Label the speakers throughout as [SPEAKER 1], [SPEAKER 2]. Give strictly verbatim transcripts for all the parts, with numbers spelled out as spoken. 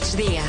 [SPEAKER 1] migdia.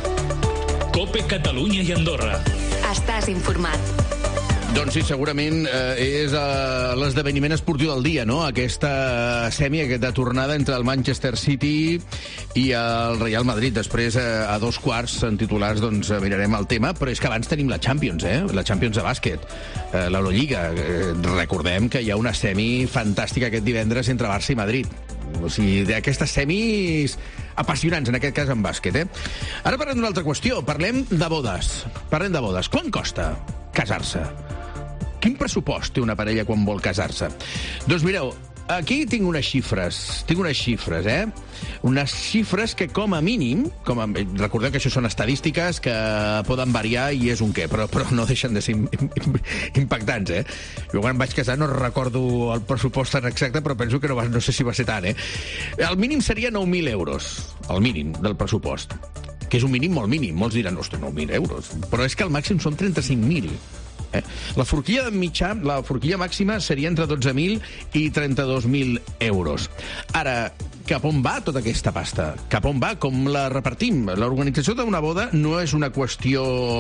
[SPEAKER 2] COPE Catalunya i Andorra.
[SPEAKER 1] Estàs informat.
[SPEAKER 3] Doncs sí, segurament eh, és eh, l'esdeveniment esportiu del dia, no? Aquesta semi, aquesta tornada entre el Manchester City i el Real Madrid. Després, eh, a dos quarts, en titulars, doncs mirarem el tema, però és que abans tenim la Champions, eh? La Champions de bàsquet, eh, l'Eurolliga. Eh, recordem que hi ha una semi fantàstica aquest divendres entre Barça i Madrid. O sigui, d'aquestes semis apassionants, en aquest cas en bàsquet, eh? Ara parlem d'una altra qüestió. Parlem de bodes. Parlem de bodes. Quant costa casar-se? Quin pressupost té una parella quan vol casar-se? Doncs mireu, aquí tinc unes xifres, tinc unes xifres, eh? Unes xifres que com a mínim, com a, recordeu que això són estadístiques que poden variar i és un què, però, però no deixen de ser impactants, eh? Jo quan em vaig casar no recordo el pressupost tan exacte, però penso que no, va, no sé si va ser tant, eh? El mínim seria nou mil euros, el mínim del pressupost, que és un mínim molt mínim. Molts diran, ostres, nou mil euros, però és que el màxim són trenta-cinc mil. Eh? La forquilla de mitjà, la forquilla màxima seria entre dotze mil i trenta-dos mil euros. Ara, cap on va tota aquesta pasta? Cap on va? Com la repartim? L'organització d'una boda no és una qüestió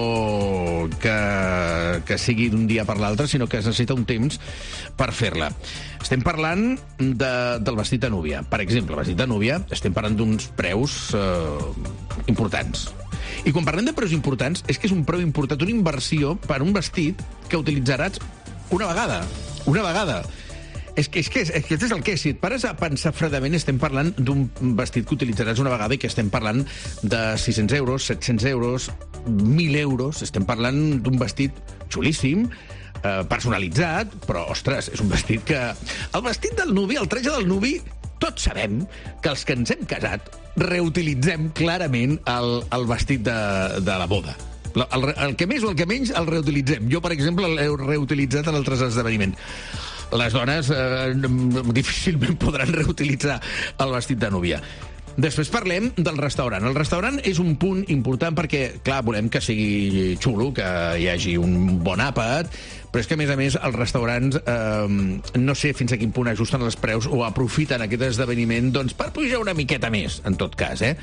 [SPEAKER 3] que, que sigui d'un dia per l'altre, sinó que es necessita un temps per fer-la. Estem parlant de, del vestit de núvia. Per exemple, el vestit de núvia, estem parlant d'uns preus eh, importants. I quan parlem de preus importants, és que és un preu important, una inversió per un vestit que utilitzaràs una vegada. Una vegada. És que, és que, és que és el que, si et pares a pensar fredament, estem parlant d'un vestit que utilitzaràs una vegada i que estem parlant de sis-cents euros, set-cents euros, mil euros. Estem parlant d'un vestit xulíssim, eh, personalitzat, però, ostres, és un vestit que... El vestit del nuvi, el traje del nuvi, tots sabem que els que ens hem casat reutilitzem clarament el, el vestit de, de la boda. El, el, el que més o el que menys el reutilitzem. Jo, per exemple, l'he reutilitzat en altres esdeveniments. Les dones eh, difícilment podran reutilitzar el vestit de núvia. Després parlem del restaurant. El restaurant és un punt important perquè, clar, volem que sigui xulo, que hi hagi un bon àpat, però és que, a més a més, els restaurants eh, no sé fins a quin punt ajusten els preus o aprofiten aquest esdeveniment doncs, per pujar una miqueta més, en tot cas, eh?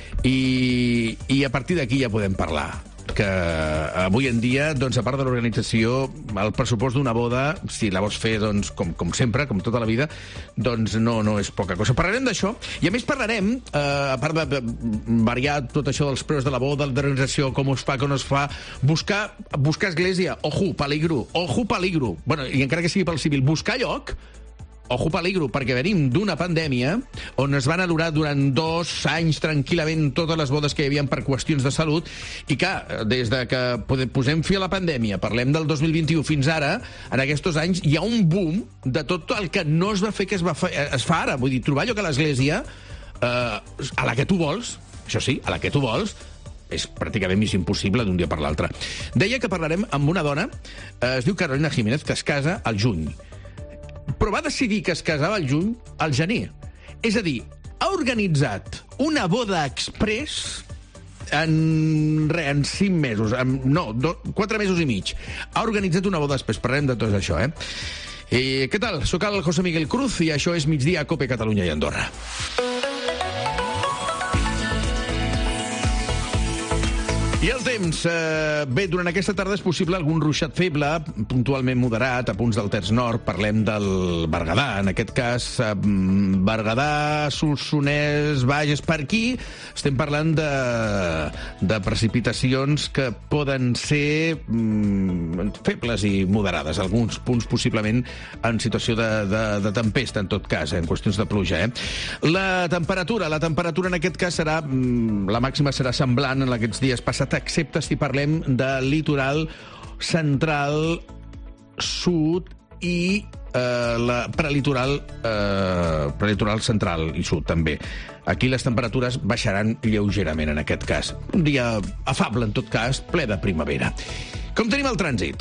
[SPEAKER 3] I, i a partir d'aquí ja podem parlar que avui en dia, doncs, a part de l'organització, el pressupost d'una boda, si la vols fer, doncs, com, com sempre, com tota la vida, doncs no, no és poca cosa. Parlarem d'això, i a més parlarem, eh, a part de variar tot això dels preus de la boda, de l'organització, com es fa, com no es fa, buscar, buscar església, ojo, peligro, ojo, peligro. Bueno, i encara que sigui pel civil, buscar lloc, ojo peligro, perquè venim d'una pandèmia on es van aturar durant dos anys tranquil·lament totes les bodes que hi havia per qüestions de salut, i que des de que posem fi a la pandèmia, parlem del dos mil vint-i-u fins ara, en aquests anys hi ha un boom de tot el que no es va fer que es, va fer, es fa ara. Vull dir, trobar lloc a l'església eh, a la que tu vols, això sí, a la que tu vols, és pràcticament més impossible d'un dia per l'altre. Deia que parlarem amb una dona, eh, es diu Carolina Jiménez, que es casa al juny, però va decidir que es casava al juny, al gener. És a dir, ha organitzat una boda express en, re, en cinc mesos, en, no, do, quatre mesos i mig. Ha organitzat una boda express, parlem de tot això, eh? I què tal? Soc el José Miguel Cruz i això és Migdia a COPE Catalunya i Andorra. I el temps. Eh, bé, durant aquesta tarda és possible algun ruixat feble, puntualment moderat, a punts del terç nord. Parlem del Berguedà, en aquest cas, eh, Berguedà, Solsonès, Bages, per aquí. Estem parlant de, de precipitacions que poden ser mm, febles i moderades. Alguns punts possiblement en situació de, de, de tempesta, en tot cas, eh, en qüestions de pluja. Eh? La temperatura, la temperatura en aquest cas serà, mm, la màxima serà semblant en aquests dies passats, excepte si parlem de litoral central, sud i eh, la prelitoral, eh, prelitoral central i sud, també. Aquí les temperatures baixaran lleugerament, en aquest cas. Un dia afable, en tot cas, ple de primavera. Com tenim el trànsit?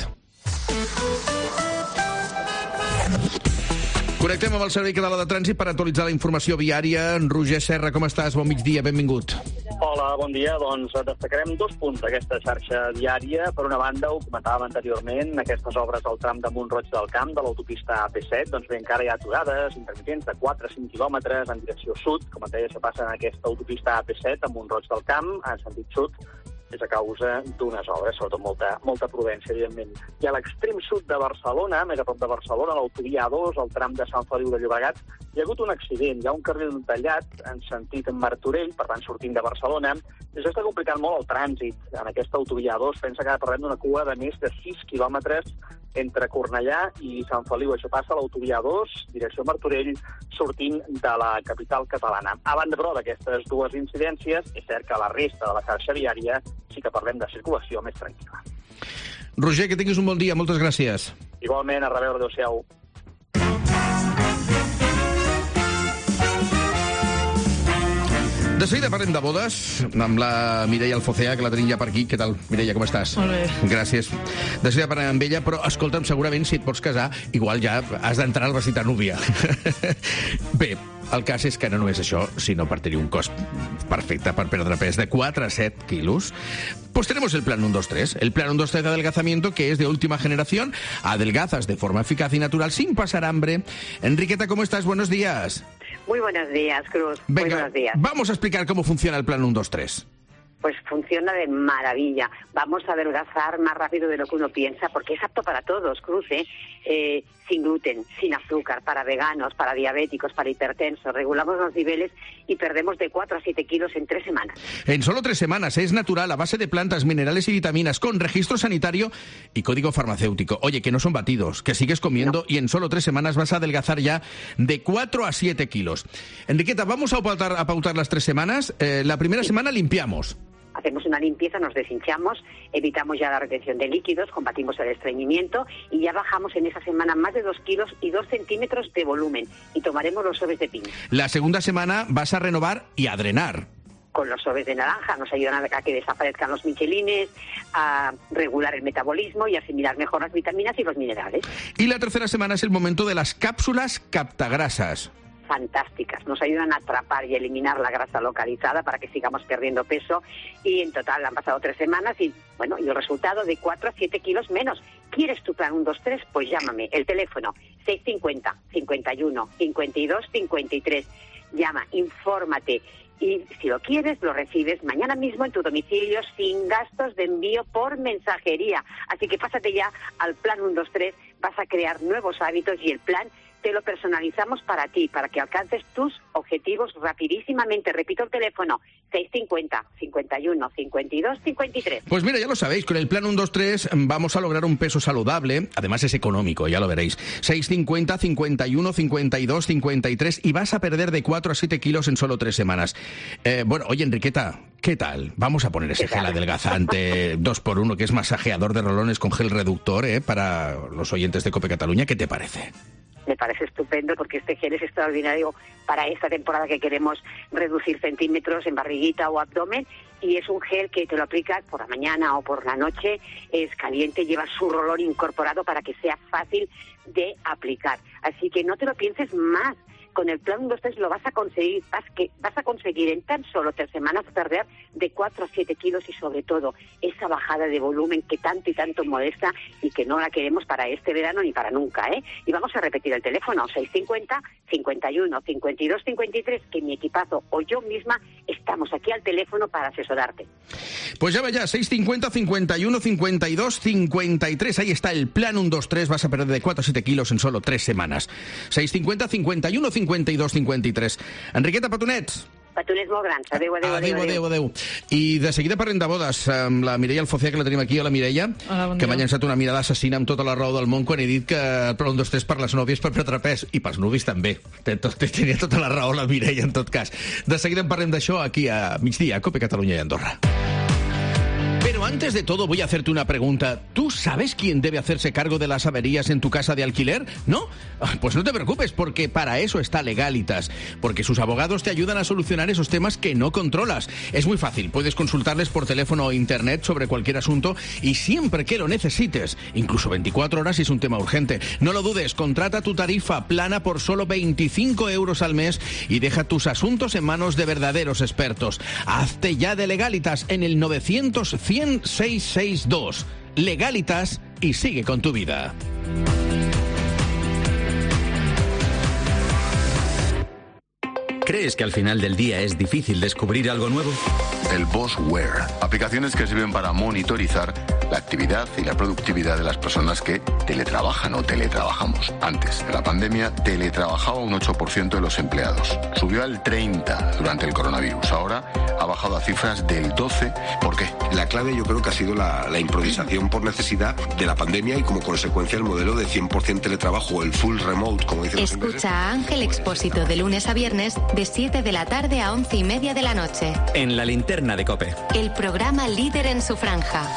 [SPEAKER 3] Connectem amb el Servei Català de Trànsit per actualitzar la informació viària. Roger Serra, com estàs? Bon migdia, benvingut.
[SPEAKER 4] Hola, bon dia. Doncs destacarem dos punts d'aquesta xarxa viària. Per una banda, ho comentàvem anteriorment, aquestes obres al tram de Mont-roig del Camp, de l'autopista A P set, doncs bé, encara hi ha aturades intermitents de quatre a cinc quilòmetres en direcció sud. Com et deia, això passa en aquesta autopista A P set, a Mont-roig del Camp, en sentit sud, és a causa d'unes obres, sobretot molta, molta prudència, evidentment. I a l'extrem sud de Barcelona, més a prop de Barcelona, l'autovia A dos, al tram de Sant Feliu de Llobregat, hi ha hagut un accident. Hi ha un carril tallat en sentit Martorell, per tant, sortint de Barcelona. I això està complicant molt el trànsit en aquesta autovia A dos. Pensa que parlem d'una cua de més de sis quilòmetres entre Cornellà i Sant Feliu. Això passa a l'autovia A dos, direcció Martorell, sortint de la capital catalana. A banda, però, d'aquestes dues incidències, és cert que la resta de la xarxa viària sí que parlem de circulació més tranquil·la.
[SPEAKER 3] Roger, que tinguis un bon dia. Moltes gràcies.
[SPEAKER 4] Igualment, a reveure, adéu-siau.
[SPEAKER 3] De seguida parlem de bodes amb la Mireia Alfocea, que la tenim ja per aquí. Què tal, Mireia, com estàs?
[SPEAKER 5] Molt bé.
[SPEAKER 3] Gràcies. De seguida parlem amb ella, però escolta'm, segurament si et pots casar, igual ja has d'entrar al vestit de núvia. Bé, el cas és que no només això, sinó per tenir un cos perfecte per perdre pes de quatre a set quilos, pues tenemos el plan uno dos tres. El plan uno dos tres de adelgazamiento, que es de última generación. Adelgazas de forma eficaz y natural sin pasar hambre. Enriqueta, ¿cómo estás? Buenos días.
[SPEAKER 6] Muy buenos días, Cruz.
[SPEAKER 3] Venga,
[SPEAKER 6] Muy buenos días.
[SPEAKER 3] Vamos a explicar cómo funciona el plan uno dos tres.
[SPEAKER 6] Pues funciona de maravilla. Vamos a adelgazar más rápido de lo que uno piensa, porque es apto para todos, Cruz, ¿eh? Eh, sin gluten, sin azúcar, para veganos, para diabéticos, para hipertensos. Regulamos los niveles y perdemos de cuatro a siete kilos en tres semanas.
[SPEAKER 3] En solo tres semanas. Es natural, a base de plantas, minerales y vitaminas, con registro sanitario y código farmacéutico. Oye, que no son batidos, que sigues comiendo no. Y en solo tres semanas vas a adelgazar ya de cuatro a siete kilos. Enriqueta, vamos a pautar, a pautar las tres semanas. Eh, la primera sí. semana limpiamos.
[SPEAKER 6] Hacemos una limpieza, nos deshinchamos, evitamos ya la retención de líquidos, combatimos el estreñimiento y ya bajamos en esa semana más de dos kilos y dos centímetros de volumen y tomaremos los sobres de piña.
[SPEAKER 3] La segunda semana vas a renovar y a drenar.
[SPEAKER 6] Con los sobres de naranja nos ayudan a que desaparezcan los michelines, a regular el metabolismo y asimilar mejor las vitaminas y los minerales.
[SPEAKER 3] Y la tercera semana es el momento de las cápsulas captagrasas.
[SPEAKER 6] Fantásticas, nos ayudan a atrapar y eliminar la grasa localizada para que sigamos perdiendo peso y en total han pasado tres semanas y bueno, y el resultado de cuatro a siete kilos menos. ¿Quieres tu plan uno dos tres? Pues llámame, el teléfono seis cinco cero, cincuenta y uno, cincuenta y dos, cincuenta y tres. Llama, infórmate y si lo quieres lo recibes mañana mismo en tu domicilio sin gastos de envío por mensajería. Así que pásate ya al plan uno dos tres, vas a crear nuevos hábitos y el plan te lo personalizamos para ti, para que alcances tus objetivos rapidísimamente. Repito el teléfono, seis cinco cero, cincuenta y uno, cincuenta y dos, cincuenta y tres.
[SPEAKER 3] Pues mira, ya lo sabéis, con el plan uno dos tres vamos a lograr un peso saludable, además es económico, ya lo veréis. seis cinco cero, cincuenta y uno, cincuenta y dos, cincuenta y tres y vas a perder de cuatro a siete kilos en solo tres semanas. Eh, bueno, oye, Enriqueta, ¿qué tal? Vamos a poner ese gel adelgazante dos por uno, que es masajeador de rolones con gel reductor, ¿eh? Para los oyentes de COPE Cataluña. ¿Qué te parece?
[SPEAKER 6] Me parece estupendo porque este gel es extraordinario para esta temporada que queremos reducir centímetros en barriguita o abdomen y es un gel que te lo aplicas por la mañana o por la noche, es caliente, lleva su rolón incorporado para que sea fácil de aplicar. Así que no te lo pienses más. Con el plan uno dos tres lo vas a conseguir, vas, que, vas a conseguir en tan solo tres semanas perder de cuatro a siete kilos y sobre todo esa bajada de volumen que tanto y tanto molesta y que no la queremos para este verano ni para nunca, ¿eh? Y vamos a repetir el teléfono, seis cinco cero, cincuenta y uno, cincuenta y dos, cincuenta y tres, que mi equipazo o yo misma estamos aquí al teléfono para asesorarte.
[SPEAKER 3] Pues llama ya, seis cinco cero, cincuenta y uno, cincuenta y dos, cincuenta y tres, ahí está el plan uno dos tres, vas a perder de cuatro a siete kilos en solo tres semanas. seis cinco cero, cincuenta y uno, cincuenta y dos, cincuenta y tres. Enriqueta, petonets.
[SPEAKER 6] Petonets molt grans. Adéu, adéu,
[SPEAKER 3] adéu. Adéu, adéu, adéu. I de seguida parlem de bodes amb la Mireia Alfocea, que la tenim aquí. Hola, Mireia.
[SPEAKER 5] Hola, bon
[SPEAKER 3] que
[SPEAKER 5] dia.
[SPEAKER 3] m'ha llançat una mirada assassina amb tota la raó del món quan he dit que el plan un dos tres per les nòvies per perdre pes. I pels nuvis també. Tenia tota la raó la Mireia, en tot cas. De seguida en parlem d'això aquí a migdia, a COPE Catalunya i Andorra. Però Bueno, antes de todo voy a hacerte una pregunta. ¿Tú sabes quién debe hacerse cargo de las averías en tu casa de alquiler? ¿No? Pues no te preocupes, porque para eso está Legalitas. Porque sus abogados te ayudan a solucionar esos temas que no controlas. Es muy fácil, puedes consultarles por teléfono o internet sobre cualquier asunto y siempre que lo necesites, incluso veinticuatro horas si es un tema urgente. No lo dudes, contrata tu tarifa plana por solo veinticinco euros al mes y deja tus asuntos en manos de verdaderos expertos. Hazte ya de Legalitas en el novecientos cien seiscientos sesenta y dos. Legalitas y sigue con tu vida.
[SPEAKER 5] ¿Crees que al final del día es difícil descubrir algo nuevo?
[SPEAKER 7] El Boss Wear, aplicaciones que sirven para monitorizar la actividad y la productividad de las personas que teletrabajan o teletrabajamos. Antes de la pandemia, teletrabajaba un ocho por ciento de los empleados. Subió al treinta por ciento durante el coronavirus. Ahora ha bajado a cifras del doce por ciento. ¿Por qué?
[SPEAKER 8] La clave yo creo que ha sido la, la improvisación por necesidad de la pandemia y como consecuencia el modelo de cien por ciento teletrabajo, el full remote, como dicen los ingleses.
[SPEAKER 1] Escucha a Ángel Expósito de lunes a viernes de siete de la tarde a once y media de la noche.
[SPEAKER 5] En la linterna de COPE.
[SPEAKER 1] El programa líder en su franja.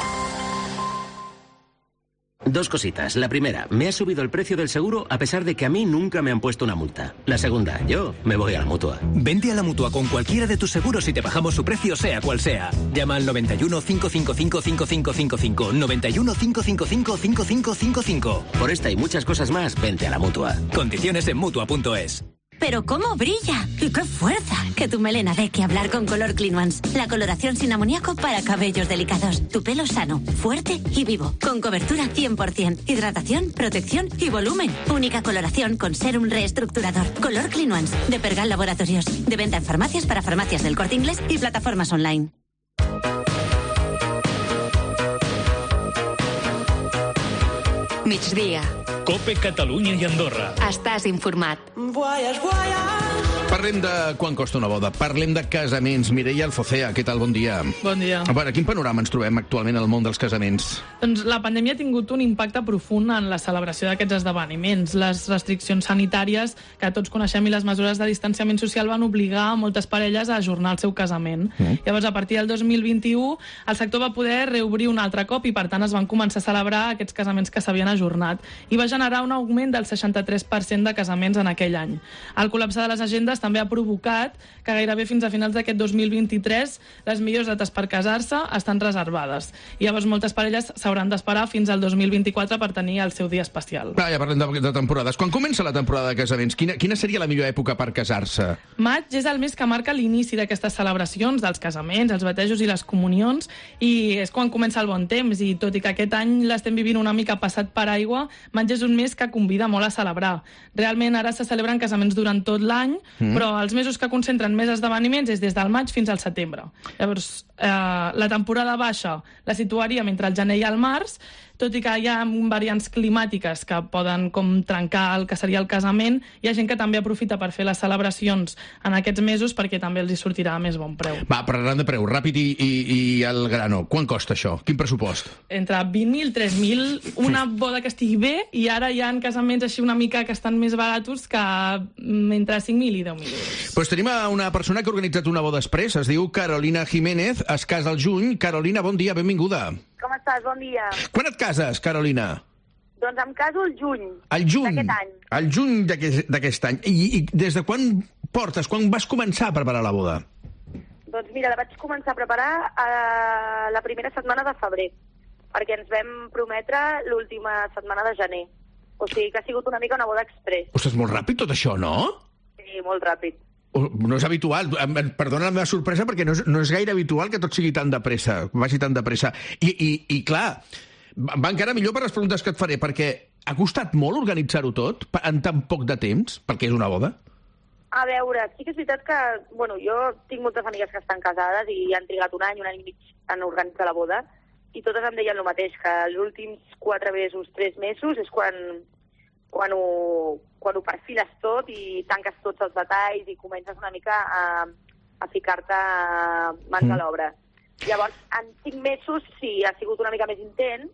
[SPEAKER 9] Dos cositas. La primera, me ha subido el precio del seguro a pesar de que a mí nunca me han puesto una multa. La segunda, yo me voy a la Mutua.
[SPEAKER 10] Vente a la Mutua con cualquiera de tus seguros y te bajamos su precio sea cual sea. Llama al noventa y uno, cinco cinco cinco, cinco cinco cinco cinco, noventa y uno, cinco cinco cinco, cinco cinco cinco cinco.
[SPEAKER 9] Por esta y muchas cosas más, vente a la Mutua.
[SPEAKER 10] Condiciones en Mutua punto es.
[SPEAKER 11] ¡Pero cómo brilla! ¡Y qué fuerza! Que tu melena dé que hablar con Color Clean Ones. La coloración sin amoníaco para cabellos delicados. Tu pelo sano, fuerte y vivo. Con cobertura cien por ciento. Hidratación, protección y volumen. Única coloración con serum reestructurador. Color Clean Ones. De Pergal Laboratorios. De venta en farmacias para farmacias del Corte Inglés y plataformas online.
[SPEAKER 1] Migdia.
[SPEAKER 2] COPE Catalunya i Andorra.
[SPEAKER 1] Estàs informat.
[SPEAKER 3] Parlem de quan costa una boda. Parlem de casaments. Mireia Alfocea, què tal? Bon dia.
[SPEAKER 12] Bon dia.
[SPEAKER 3] A veure, quin panorama ens trobem actualment al món dels casaments?
[SPEAKER 12] Doncs la pandèmia ha tingut un impacte profund en la celebració d'aquests esdeveniments. Les restriccions sanitàries que tots coneixem i les mesures de distanciament social van obligar a moltes parelles a ajornar el seu casament. Mm. Llavors, a partir del dos mil vint-i-u, el sector va poder reobrir un altre cop i, per tant, es van començar a celebrar aquests casaments que s'havien ajornat. I va generar un augment del seixanta-tres per cent de casaments en aquell any. El col·lapse de les agendes també ha provocat que gairebé fins a finals d'aquest dos mil vint-i-tres les millors dates per casar-se estan reservades. I llavors moltes parelles s'hauran d'esperar fins al dos mil vint-i-quatre per tenir el seu dia especial.
[SPEAKER 3] Ah, ja parlem de, de temporades. Quan comença la temporada de casaments? Quina, quina seria la millor època per casar-se?
[SPEAKER 12] Maig és el mes que marca l'inici d'aquestes celebracions, dels casaments, els batejos i les comunions, i és quan comença el bon temps, i tot i que aquest any l'estem vivint una mica passat per aigua, maig és un mes que convida molt a celebrar. Realment ara se celebren casaments durant tot l'any, mm. però els mesos que concentren més esdeveniments és des del maig fins al setembre. Llavors, eh, la temporada baixa la situaríem entre el gener i el març, tot i que hi ha variants climàtiques que poden com trencar el que seria el casament, hi ha gent que també aprofita per fer les celebracions en aquests mesos perquè també els hi sortirà a més bon preu.
[SPEAKER 3] Va, parlant de preu, ràpid i, i, i al grano. Quan costa això? Quin pressupost?
[SPEAKER 12] Entre vint mil i tres mil, una boda que estigui bé, i ara hi ha casaments així una mica que estan més baratos que entre cinc mil i deu mil euros.
[SPEAKER 3] Pues tenim una persona que ha organitzat una boda express, es diu Carolina Jiménez, es casa al juny. Carolina, bon dia, benvinguda.
[SPEAKER 13] Com estàs? Bon dia.
[SPEAKER 3] Quan et cases, Carolina?
[SPEAKER 13] Doncs em caso el juny.
[SPEAKER 3] El juny?
[SPEAKER 13] D'aquest any.
[SPEAKER 3] El juny d'aquest any. I, I des de quan portes, quan vas començar a preparar la boda?
[SPEAKER 13] Doncs mira, la vaig començar a preparar a la primera setmana de febrer, perquè ens vam prometre l'última setmana de gener. O sigui que ha sigut una mica una boda express.
[SPEAKER 3] Ostres, molt ràpid tot això, no?
[SPEAKER 13] Sí, molt ràpid.
[SPEAKER 3] No és habitual. Perdona la meva sorpresa, perquè no és, no és gaire habitual que tot sigui tan de pressa, vagi tan de pressa. I, i, i clar, va encara millor per les preguntes que et faré, perquè ha costat molt organitzar-ho tot en tan poc de temps, perquè és una boda?
[SPEAKER 13] A veure, sí que és veritat que, bueno, jo tinc moltes amigues que estan casades i han trigat un any, un any i mig en organitzar la boda, i totes em deien el mateix, que els últims quatre mesos, tres mesos, és quan, quan, ho, quan ho perfiles tot i tanques tots els detalls i comences una mica a, a ficar-te mans mm. a l'obra. Llavors, en cinc mesos sí, ha sigut una mica més intens,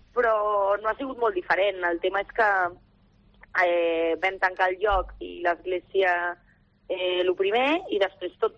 [SPEAKER 13] però no ha sigut molt diferent. El tema és que eh, vam tancar el lloc i l'església eh, el primer, i després tot, tot,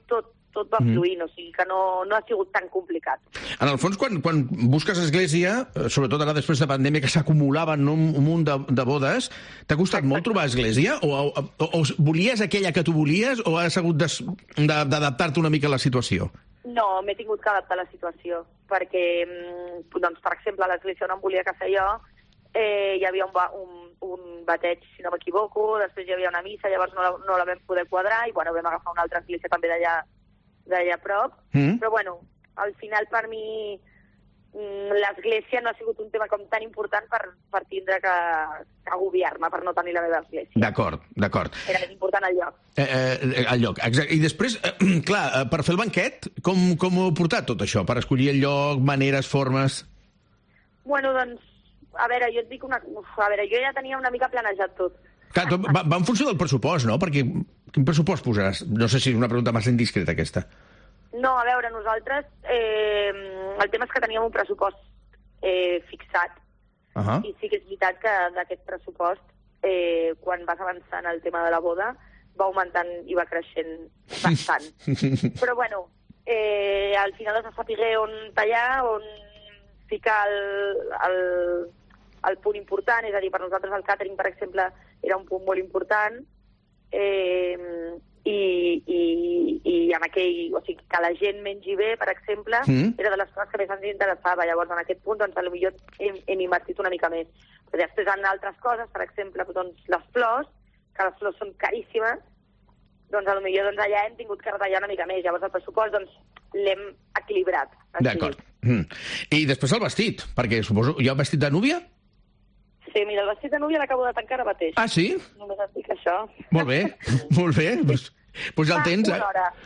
[SPEAKER 13] tot va fluint, o sigui que no, no ha sigut tan complicat.
[SPEAKER 3] En el fons, quan, quan busques església, sobretot ara després de pandèmia, que s'acumulaven un, un munt de, de bodes, t'ha costat molt trobar església? O, o, o, o volies aquella que tu volies, o has hagut d'adaptar-te una mica a la situació?
[SPEAKER 13] No, m'he tingut que adaptar a la situació, perquè, doncs, per exemple, a l'església on em volia casar jo, eh, hi havia un, un, un bateig, si no m'equivoco, després hi havia una missa, llavors no la, no la vam poder quadrar, i bueno, vam agafar una altra església també d'allà d'allà a prop, mm. però bueno, al final per mi l'església no ha sigut un tema com tan important per, per tindre que, que agobiar-me per no tenir la meva església.
[SPEAKER 3] D'acord, d'acord.
[SPEAKER 13] Era més important el lloc.
[SPEAKER 3] Eh, eh, el lloc, exacte. I després, eh, clar, per fer el banquet, com, com ho heu portat tot això? Per escollir el lloc, maneres, formes...
[SPEAKER 13] Bueno, doncs, a veure, jo et dic una... Uf, a veure, jo ja tenia una mica planejat tot.
[SPEAKER 3] Clar, tot va, va en funció del pressupost, no? Perquè quin pressupost posaràs? No sé si és una pregunta massa indiscreta, aquesta.
[SPEAKER 13] No, a veure, nosaltres... Eh, el tema és que teníem un pressupost eh, fixat. Uh -huh. I sí que és veritat que d'aquest pressupost, eh, quan vas avançant el tema de la boda, va augmentant i va creixent bastant. Però, bueno, eh, al final has de saber on tallar, on ficar el... el el punt important, és a dir, per nosaltres el càtering, per exemple, era un punt molt important, eh, i, i, i amb aquell, o sigui, que la gent mengi bé, per exemple, mm. era de les coses que més ens interessava. Llavors, en aquest punt, doncs, potser hem, hem invertit una mica més. Però després, en altres coses, per exemple, doncs, les flors, que les flors són caríssimes, doncs, potser doncs, allà hem tingut que retallar una mica més. Llavors, el pressupost, doncs, l'hem equilibrat.
[SPEAKER 3] D'acord. Mm. I després el vestit, perquè suposo... Hi ha un vestit de núvia?
[SPEAKER 13] Sí, mira, el vestit de núvia l'acabo de tancar ara mateix.
[SPEAKER 3] Ah, sí?
[SPEAKER 13] Només et dic això.
[SPEAKER 3] Molt bé, molt bé. Doncs pues ja el tens, eh?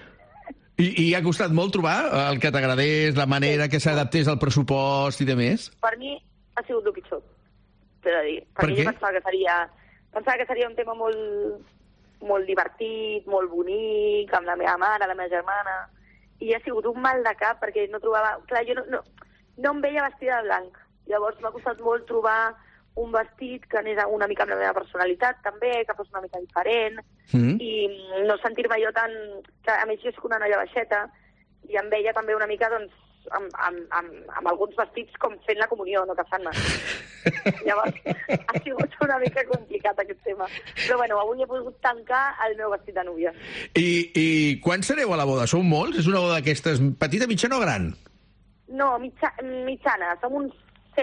[SPEAKER 3] I, I ha costat molt trobar el que t'agradés, la manera sí. que s'adaptés al pressupost i de més?
[SPEAKER 13] Per mi ha sigut el pitjor, t'he de dir.
[SPEAKER 3] Per
[SPEAKER 13] Perquè
[SPEAKER 3] què?
[SPEAKER 13] jo pensava que seria, pensava que seria un tema molt, molt divertit, molt bonic, amb la meva mare, la meva germana, i ha sigut un mal de cap perquè no trobava... Clar, jo no, no, no em veia vestida de blanc. Llavors m'ha costat molt trobar un vestit que anés una mica amb la meva personalitat, també, que fos una mica diferent, mm. i no sentir-me jo tan... Que, a més, jo soc una noia baixeta, i em veia també una mica, doncs, amb, amb, amb, amb alguns vestits com fent la comunió, no casant-me. Llavors, ha sigut una mica complicat aquest tema. Però, bueno, avui he pogut tancar el meu vestit de núvia.
[SPEAKER 3] I, i quan sereu a la boda? Sou molts? És una boda d'aquestes petita, mitjana o gran?
[SPEAKER 13] No, mitja, mitjana. Som uns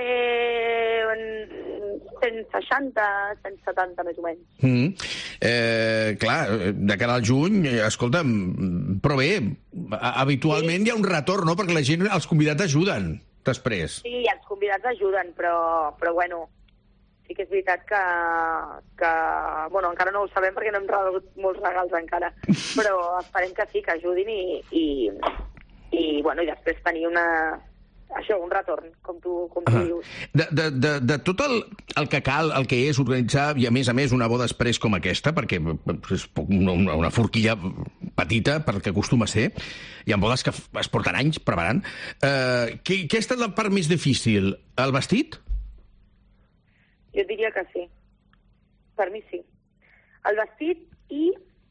[SPEAKER 13] cent seixanta, cent setanta, més o menys.
[SPEAKER 3] Mm. Eh, clar, de cara al juny, escolta'm, però bé, habitualment sí. hi ha un retorn, no?, perquè la gent, els convidats ajuden després.
[SPEAKER 13] Sí, els convidats ajuden, però, però bueno, sí que és veritat que, que, bueno, encara no ho sabem perquè no hem rebut molts regals encara, però esperem que sí, que ajudin i, i, i, bueno, i després tenir una... Això, un retorn, com tu, com tu ah. dius.
[SPEAKER 3] De, de, de, de tot el, el que cal, el que és organitzar, i a més a més una boda express com aquesta, perquè és una, una forquilla petita pel que acostuma a ser, hi ha bodes que es porten anys preparant, eh, què, què ha estat la part més difícil? El vestit?
[SPEAKER 13] Jo diria que sí. Per mi sí. El vestit i...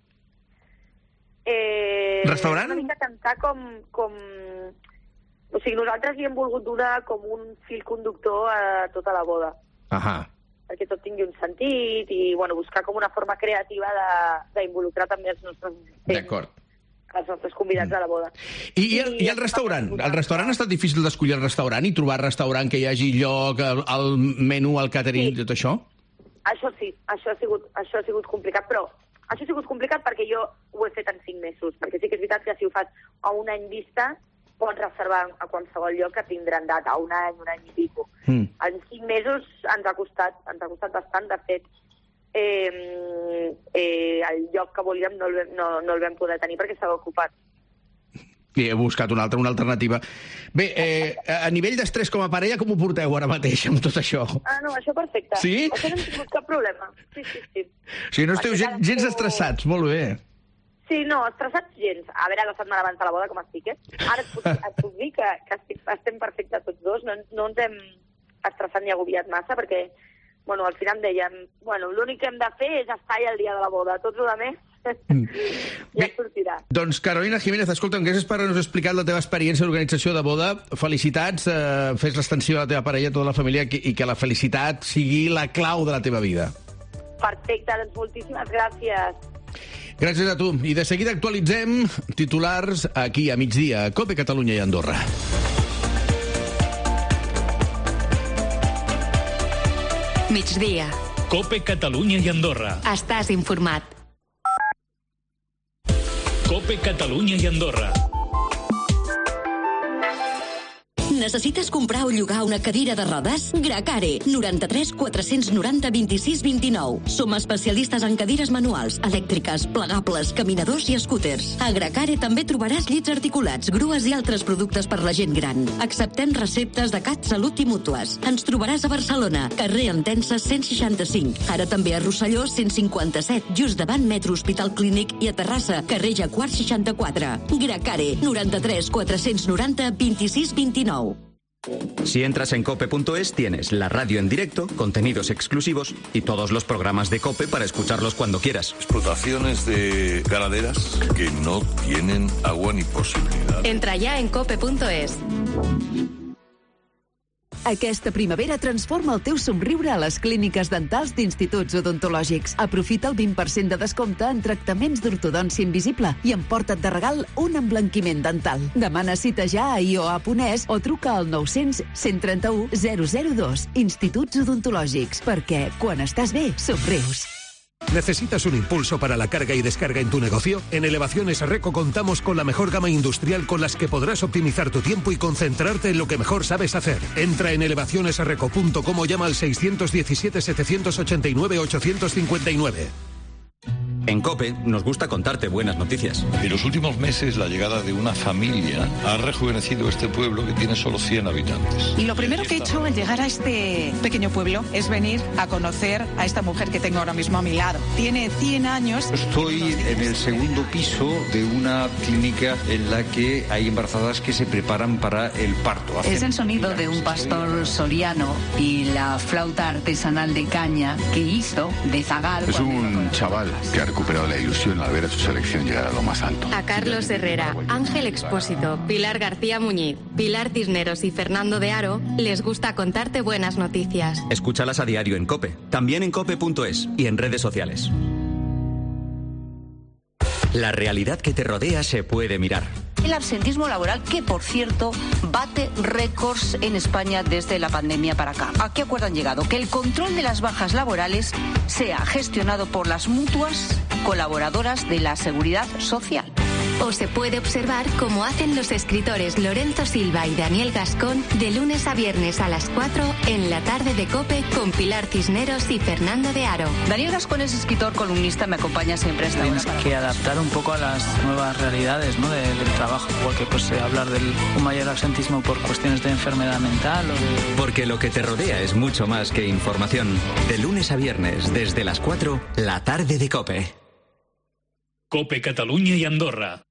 [SPEAKER 13] Eh,
[SPEAKER 3] Restaurant?
[SPEAKER 13] Una mica cantar com... com... O sigui, nosaltres li hem volgut donar com un fil conductor a tota la boda.
[SPEAKER 3] Ahà.
[SPEAKER 13] Perquè tot tingui un sentit i, bueno, buscar com una forma creativa d'involucrar també els nostres...
[SPEAKER 3] D'acord.
[SPEAKER 13] Els nostres convidats mm. a la boda.
[SPEAKER 3] I, i, el, i el restaurant? El restaurant ha estat difícil d'escollir el restaurant i trobar restaurant que hi hagi lloc, el, el menú, el catering, sí. tot això?
[SPEAKER 13] Això sí, això ha sigut, això ha sigut complicat, però això ha sigut complicat perquè jo ho he fet en cinc mesos, perquè sí que és veritat que si ho fas a un any vista pots reservar a qualsevol lloc que tindran data, un any, un any i pico. Mm. En cinc mesos ens ha costat, ens ha costat bastant. De fet, eh, eh, el lloc que volíem no el, vam, no, no el vam poder tenir perquè estava ocupat.
[SPEAKER 3] I he buscat una altra, una alternativa. Bé, eh, a nivell d'estrès com a parella, com ho porteu ara mateix amb tot això?
[SPEAKER 13] Ah, no, això perfecte.
[SPEAKER 3] Sí?
[SPEAKER 13] Això no hem tingut cap problema. Sí, sí, sí.
[SPEAKER 3] O sigui, no esteu gens, gens estressats, molt bé.
[SPEAKER 13] Sí, no, estressats gens. A veure, la setmana abans de la boda com estic, eh? Ara et puc, et puc dir que, que estic, estem perfectes tots dos, no, no ens hem estressat ni agobiat massa, perquè, bueno, al final dèiem, bueno, l'únic que hem de fer és estar allà el dia de la boda, tots els altres Ja sortirà.
[SPEAKER 3] Doncs Carolina Jiménez, escolta'm, gràcies per haver-nos explicat la teva experiència d'organització de boda. Felicitats, eh, fes l'extensió a la teva parella, a tota la família, i que la felicitat sigui la clau de la teva vida.
[SPEAKER 13] Perfecte, doncs moltíssimes gràcies.
[SPEAKER 3] Gràcies a tu. I de seguida actualitzem titulars aquí a migdia, a COPE Catalunya i Andorra.
[SPEAKER 1] Migdia.
[SPEAKER 2] COPE Catalunya i Andorra.
[SPEAKER 1] Estàs informat.
[SPEAKER 2] COPE Catalunya i Andorra.
[SPEAKER 11] Necessites comprar o llogar una cadira de rodes? Gracare, noranta-tres quatre-cents noranta vint-i-sis vint-i-nou. Som especialistes en cadires manuals, elèctriques, plegables, caminadors i scooters. A Gracare també trobaràs llits articulats, grues i altres productes per la gent gran. Acceptem receptes de CatSalut i mútues. Ens trobaràs a Barcelona, carrer Entença cent seixanta-cinc. Ara també a Rosselló cent cinquanta-set, just davant Metro Hospital Clínic, i a Terrassa, carrer Jaguar seixanta-quatre. Gracare, noranta-tres quatre-cents noranta vint-i-sis vint-i-nou.
[SPEAKER 5] Si entras en cope punto es tienes la radio en directo, contenidos exclusivos y todos los programas de COPE para escucharlos cuando quieras.
[SPEAKER 14] Explotaciones de ganaderas que no tienen agua ni posibilidad.
[SPEAKER 1] Entra ya en cope punto es.
[SPEAKER 15] Aquesta primavera transforma el teu somriure a les clíniques dentals d'Instituts Odontològics. Aprofita el vint per cent de descompte en tractaments d'ortodòncia invisible i emporta't de regal un emblanquiment dental. Demana cita ja a i o a punt es o truca al nou-cents cent trenta-u zero zero dos. Instituts Odontològics, perquè quan estàs bé, somrius.
[SPEAKER 16] ¿Necesitas un impulso para la carga y descarga en tu negocio? En Elevaciones Reco contamos con la mejor gama industrial con las que podrás optimizar tu tiempo y concentrarte en lo que mejor sabes hacer. Entra en elevaciones reco punto com o llama al seiscientos diecisiete setecientos ochenta y nueve ochocientos cincuenta y nueve.
[SPEAKER 5] En COPE nos gusta contarte buenas noticias.
[SPEAKER 14] En los últimos meses, la llegada de una familia ha rejuvenecido este pueblo que tiene solo cien habitantes.
[SPEAKER 17] Y lo primero que he hecho al llegar a este pequeño pueblo es venir a conocer a esta mujer que tengo ahora mismo a mi lado. Tiene cien años.
[SPEAKER 18] Estoy en el segundo piso de una clínica en la que hay embarazadas que se preparan para el parto.
[SPEAKER 19] Es el sonido de un pastor soriano y la flauta artesanal de caña que hizo de zagal.
[SPEAKER 7] Es un chaval que ha recuperado la ilusión al ver a su selección llegar a lo más alto.
[SPEAKER 1] A Carlos Herrera, Ángel Expósito, Pilar García Muñiz, Pilar Cisneros y Fernando de Aro les gusta contarte buenas noticias.
[SPEAKER 5] Escúchalas a diario en COPE, también en cope punto es y en redes sociales. La realidad que te rodea se puede mirar.
[SPEAKER 19] El absentismo laboral, que por cierto bate récords en España desde la pandemia para acá. ¿A qué acuerdo han llegado? Que el control de las bajas laborales sea gestionado por las mutuas colaboradoras de la Seguridad Social.
[SPEAKER 1] O se puede observar cómo hacen los escritores Lorenzo Silva y Daniel Gascón de lunes a viernes a las cuatro en la tarde de COPE con Pilar Cisneros y Fernando de Aro.
[SPEAKER 19] Daniel Gascón es escritor, columnista, me acompaña siempre a esta hora.
[SPEAKER 20] Tienes que adaptar un poco a las nuevas realidades, ¿no?, del, del trabajo, porque pues eh, hablar de un mayor absentismo por cuestiones de enfermedad mental o de...
[SPEAKER 5] Porque lo que te rodea es mucho más que información. De lunes a viernes, desde las cuatro, la tarde de COPE.
[SPEAKER 2] COPE Catalunya i Andorra.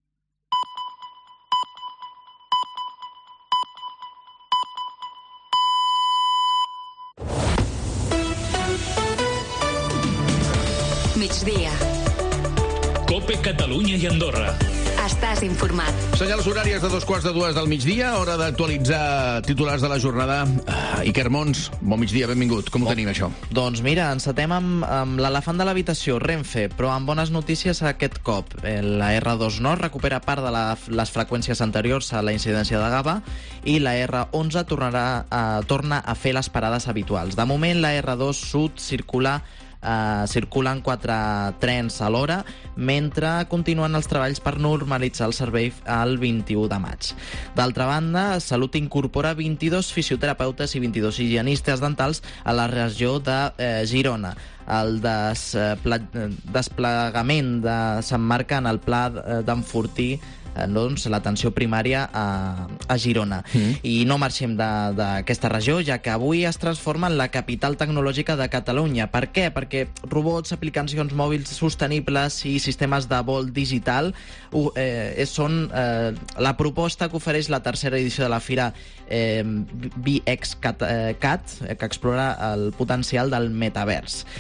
[SPEAKER 1] Migdia.
[SPEAKER 2] COPE Catalunya i Andorra.
[SPEAKER 1] Estàs informat.
[SPEAKER 3] Senyals horàries de dos quarts de dues del migdia, hora d'actualitzar titulars de la jornada. Uh, Iker Mons, bon migdia, benvingut. Com ho tenim, això?
[SPEAKER 21] Doncs mira, encetem amb, amb l'elefant de l'habitació, Renfe, però amb bones notícies aquest cop. La erre dos Nord recupera part de la, les freqüències anteriors a la incidència de GAVA i la erre onze tornarà a, torna a fer les parades habituals. De moment, la erre dos Sud circula Uh, circulen quatre trens a l'hora, mentre continuen els treballs per normalitzar el servei el vint-i-u de maig. D'altra banda, Salut incorpora vint-i-dos fisioterapeutes i vint-i-dos higienistes dentals a la regió de eh, Girona. El despla desplegament de s'emmarca en el pla d'enfortir doncs, l'atenció primària a, a Girona. Mm. I no marxem d'aquesta regió, ja que avui es transforma en la capital tecnològica de Catalunya. Per què? Perquè robots, aplicacions mòbils sostenibles i sistemes de vol digital eh, són eh, la proposta que ofereix la tercera edició de la fira eh, V X Cat, eh, Cat, que explora el potencial del metavers.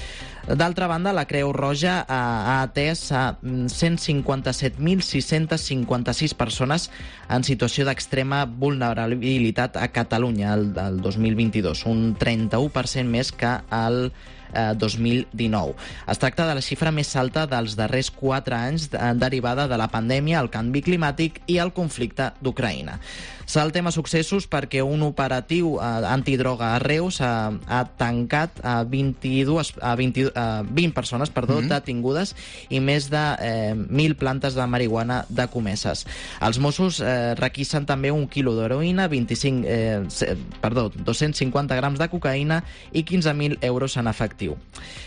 [SPEAKER 21] D'altra banda, la Creu Roja ha atès a cent cinquanta-set mil sis-cents cinquanta-sis persones en situació d'extrema vulnerabilitat a Catalunya el, el dos mil vint-i-dos, un trenta-u per cent més que el eh, dos mil dinou. Es tracta de la xifra més alta dels darrers quatre anys eh, derivada de la pandèmia, el canvi climàtic i el conflicte d'Ucraïna. Saltem a successos perquè un operatiu eh, antidroga a Reus ha, ha tancat a, vint-i-dues, a, vint, a vint persones perdó, mm-hmm. detingudes i més de eh, mil plantes de marihuana decomeses. Els Mossos eh, requisen també un quilo d'heroïna, vint-i-cinc, eh, perdó, dos-cents cinquanta grams de cocaïna i quinze mil euros en efectiu.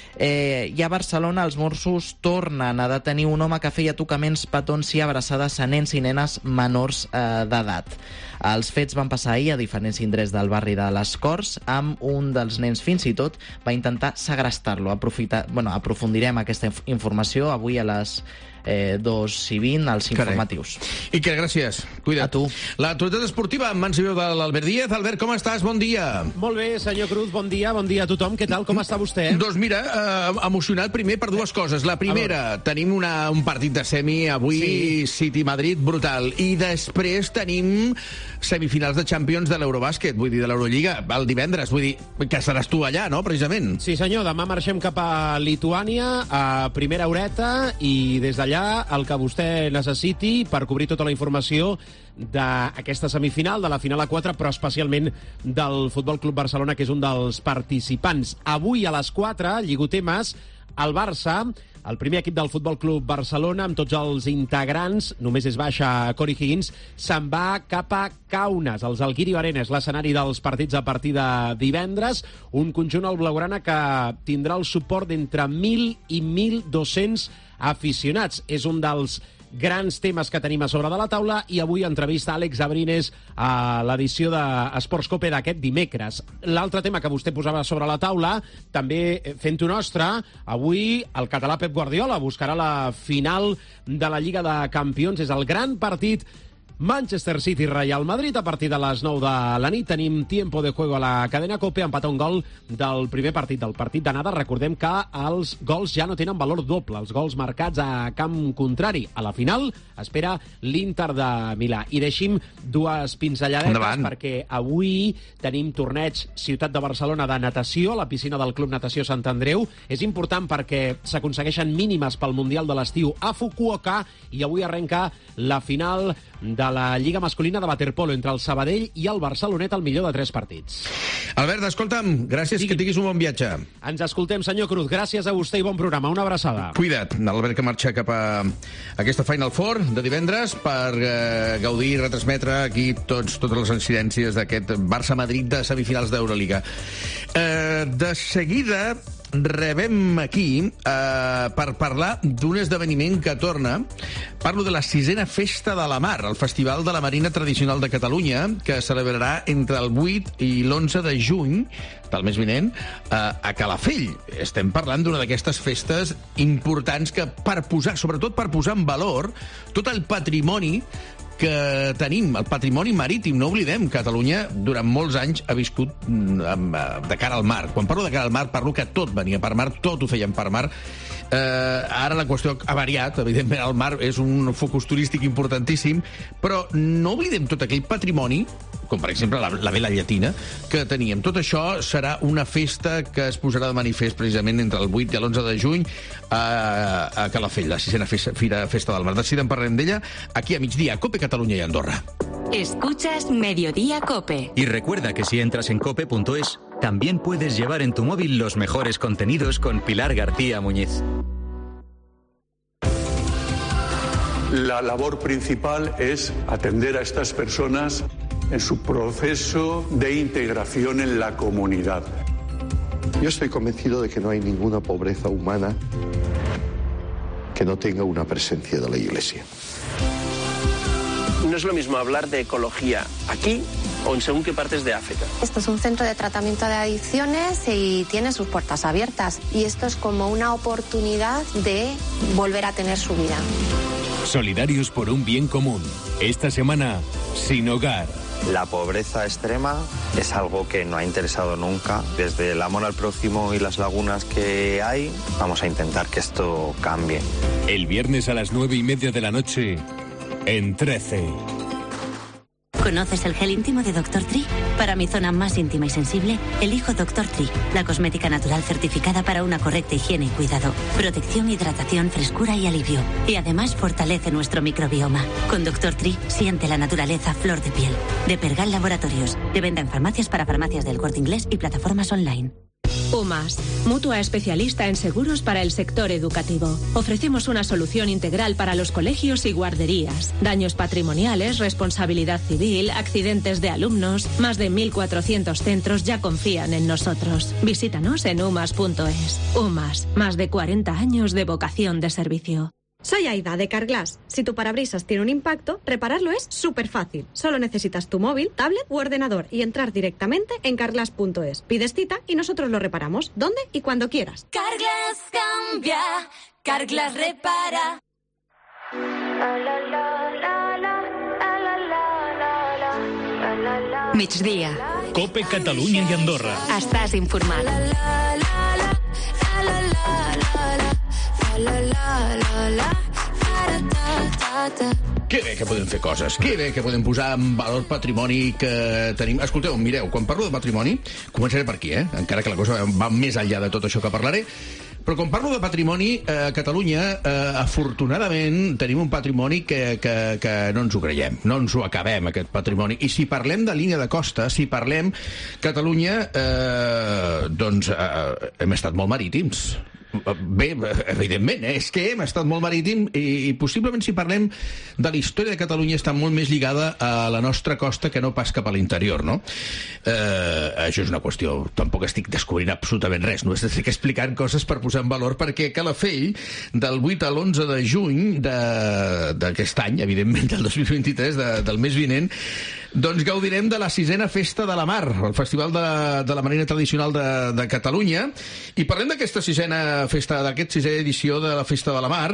[SPEAKER 21] Eh, I a Barcelona els Mossos tornen a detenir un home que feia tocaments, petons i abraçades a nens i nenes menors eh, d'edat. Els fets van passar ahir a diferents indrets del barri de les Corts, amb un dels nens fins i tot va intentar segrestar-lo. Aprofita... Bueno, aprofundirem aquesta inf informació avui a les eh, dos i vint als informatius.
[SPEAKER 3] Carai. Iker, gràcies. Cuida't.
[SPEAKER 21] A tu.
[SPEAKER 3] L'actualitat esportiva en mans i veu de l'Albert Díaz. Albert, com estàs? Bon dia.
[SPEAKER 4] Molt bé, senyor Cruz, bon dia, bon dia a tothom. Què tal, com està vostè?
[SPEAKER 3] Doncs mira, eh, emocionat primer per dues coses. La primera, tenim una, un partit de semi avui, sí. City-Madrid, brutal. I després tenim semifinals de Champions de l'Eurobàsquet, vull dir, de l'Eurolliga, el divendres, vull dir, que seràs tu allà, no?, precisament.
[SPEAKER 4] Sí, senyor, demà marxem cap a Lituània, a primera horeta, i des d'allà el que vostè necessiti per cobrir tota la informació d'aquesta semifinal, de la final a quatre, però especialment del Futbol Club Barcelona, que és un dels participants. Avui a les quatre, lligotemes, el Barça, el primer equip del Futbol Club Barcelona, amb tots els integrants, només és baixa Corey Higgins, se'n va cap a Kaunas, els Alguiri Arenas, l'escenari dels partits a partir de divendres, un conjunt al blaugrana que tindrà el suport d'entre mil i mil dos-cents aficionats. És un dels grans temes que tenim a sobre de la taula, i avui entrevista Àlex Abrines a l'edició d'Esports Cope d'aquest dimecres. L'altre tema que vostè posava sobre la taula, també fent-ho nostre, avui el català Pep Guardiola buscarà la final de la Lliga de Campions. És el gran partit Manchester City Real Madrid a partir de les nou de la nit. Tenim tiempo de juego a la cadena COPE, empatar un gol del primer partit, del partit d'anada. Recordem que els gols ja no tenen valor doble, els gols marcats a camp contrari. A la final espera l'Inter de Milà. I deixi'm dues pinzelladetes, endavant, perquè avui tenim torneig Ciutat de Barcelona de natació, a la piscina del Club Natació Sant Andreu. És important perquè s'aconsegueixen mínimes pel Mundial de l'estiu a Fukuoka, i avui arrenca la final de la Lliga Masculina de Waterpolo entre el Sabadell i el Barcelonet, el millor de tres partits.
[SPEAKER 3] Albert, escolta'm, gràcies, que tinguis un bon viatge.
[SPEAKER 4] Ens escoltem, senyor Cruz. Gràcies a vostè i bon programa. Una abraçada.
[SPEAKER 3] Cuida't. L'Albert, que marxa cap a aquesta Final Four de divendres per eh, gaudir i retransmetre aquí tots, totes les incidències d'aquest Barça-Madrid de semifinals d'Euroliga. Eh, de seguida rebem aquí eh, per parlar d'un esdeveniment que torna. Parlo de la sisena Festa de la Mar, el Festival de la Marina Tradicional de Catalunya, que celebrarà entre el vuit i l'onze de juny del mes vinent eh, a Calafell. Estem parlant d'una d'aquestes festes importants que, per posar, sobretot per posar en valor tot el patrimoni que tenim, el patrimoni marítim. No oblidem, Catalunya durant molts anys ha viscut de cara al mar. Quan parlo de cara al mar, parlo que tot venia per mar, tot ho feien per mar. Eh, ara la qüestió ha variat, evidentment el mar és un focus turístic importantíssim, però no oblidem tot aquell patrimoni, com per exemple la, la vela llatina, que teníem. Tot això serà una festa que es posarà de manifest precisament entre el vuit i l'onze de juny a, a Calafell, la sisena festa, fira, festa del mar. De seguida en parlem d'ella aquí a migdia, Cope Catalunya i Andorra.
[SPEAKER 1] Escuchas Mediodía Cope.
[SPEAKER 5] Y recuerda que si entras en cope punto es, también puedes llevar en tu móvil los mejores contenidos con Pilar García Muñiz.
[SPEAKER 22] La labor principal es atender a estas personas en su proceso de integración en la comunidad.
[SPEAKER 23] Yo estoy convencido de que no hay ninguna pobreza humana que no tenga una presencia de la Iglesia.
[SPEAKER 24] No es lo mismo hablar de ecología aquí o en según qué partes de África.
[SPEAKER 25] Esto es un centro de tratamiento de adicciones y tiene sus puertas abiertas. Y esto es como una oportunidad de volver a tener su vida.
[SPEAKER 26] Solidarios por un bien común. Esta semana, Sin Hogar.
[SPEAKER 6] La pobreza extrema es algo que no ha interesado nunca. Desde el amor al prójimo y las lagunas que hay, vamos a intentar que esto cambie.
[SPEAKER 8] El viernes a las nueve y media de la noche, en trece.
[SPEAKER 11] ¿Conoces el gel íntimo de doctor Tree? Para mi zona más íntima y sensible, elijo doctor Tree, la cosmética natural certificada para una correcta higiene y cuidado. Protección, hidratación, frescura y alivio. Y además fortalece nuestro microbioma. Con doctor Tree, siente la naturaleza flor de piel. De Pergal Laboratorios. De venta en farmacias para farmacias del Corte Inglés y plataformas online.
[SPEAKER 9] UMAS, mutua especialista en seguros para el sector educativo. Ofrecemos una solución integral para los colegios y guarderías. Daños patrimoniales, responsabilidad civil, accidentes de alumnos. Más de mil cuatrocientos centros ya confían en nosotros. Visítanos en umas punto es. UMAS, más de cuarenta años de vocación de servicio.
[SPEAKER 10] Soy Aida, de Carglass. Si tu parabrisas tiene un impacto, repararlo es súper fácil. Solo necesitas tu móvil, tablet u ordenador y entrar directamente en carglass punto es. Pides cita y nosotros lo reparamos, donde y cuando quieras.
[SPEAKER 12] Carglass cambia, Carglass repara.
[SPEAKER 1] Migdia.
[SPEAKER 2] Cope Catalunya i Andorra.
[SPEAKER 1] Estàs informat.
[SPEAKER 3] Que bé que podem fer coses, que bé que podem posar en valor patrimoni que tenim. Escolteu, mireu, quan parlo de patrimoni, començaré per aquí, eh? Encara que la cosa va més enllà de tot això que parlaré. Però quan parlo de patrimoni, a Catalunya, eh, afortunadament, tenim un patrimoni que, que, que no ens ho creiem, no ens ho acabem, aquest patrimoni. I si parlem de línia de costa, si parlem Catalunya, eh, doncs eh, hem estat molt marítims. Bé, evidentment, eh? És que hem estat molt marítim i, i possiblement si parlem de la història de Catalunya està molt més lligada a la nostra costa que no pas cap a l'interior, no? Eh, això és una qüestió, tampoc estic descobrint absolutament res, no estic explicant coses per posar en valor, perquè a Calafell, del vuit a l'onze de juny d'aquest any, evidentment del dos mil vint-i-tres, de, del mes vinent, doncs gaudirem de la sisena Festa de la Mar, el Festival de, de la Marina Tradicional de, de Catalunya, i parlem d'aquesta sisena festa, d'aquesta sisena edició de la Festa de la Mar,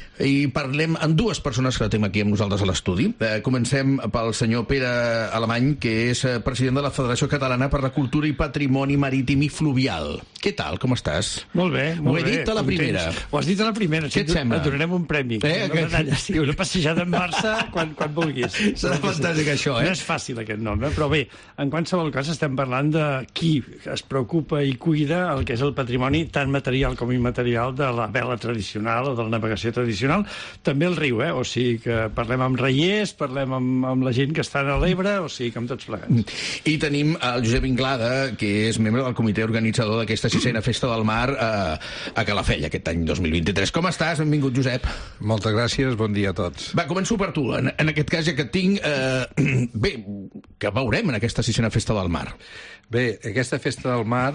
[SPEAKER 3] i parlem amb dues persones que la tenim aquí amb nosaltres a l'estudi. Eh, comencem pel senyor Pere Alemany, que és president de la Federació Catalana per la Cultura i Patrimoni Marítim i Fluvial. Què tal, com estàs?
[SPEAKER 26] Molt bé, molt bé.
[SPEAKER 3] Ho he dit a la primera.
[SPEAKER 26] Ho has dit a la primera.
[SPEAKER 3] Què et sembla?
[SPEAKER 26] Et donarem un premi.
[SPEAKER 3] Eh,
[SPEAKER 26] una
[SPEAKER 3] que...
[SPEAKER 26] medalla, sí, una passejada en Barça quan, quan vulguis.
[SPEAKER 3] Serà fantàstic això, eh?
[SPEAKER 26] No és fàcil aquest nom, eh? Però bé, en qualsevol cas estem parlant de qui es preocupa i cuida el que és el patrimoni tant material com immaterial de la vela tradicional o de la navegació tradicional. També el riu, eh? O sigui que parlem amb reiers, parlem amb, amb la gent que està a l'Ebre, o sigui que amb tots plegats.
[SPEAKER 3] I tenim el Josep Inglada, que és membre del comitè organitzador d'aquesta sisena Festa del Mar a, a Calafell, aquest any dos mil vint-i-tres. Com estàs? Benvingut, Josep.
[SPEAKER 27] Moltes gràcies, bon dia a tots.
[SPEAKER 3] Va, començo per tu. En, en aquest cas, ja que et tinc... Eh, bé, què veurem en aquesta sisena Festa del Mar?
[SPEAKER 27] Bé, aquesta Festa del Mar,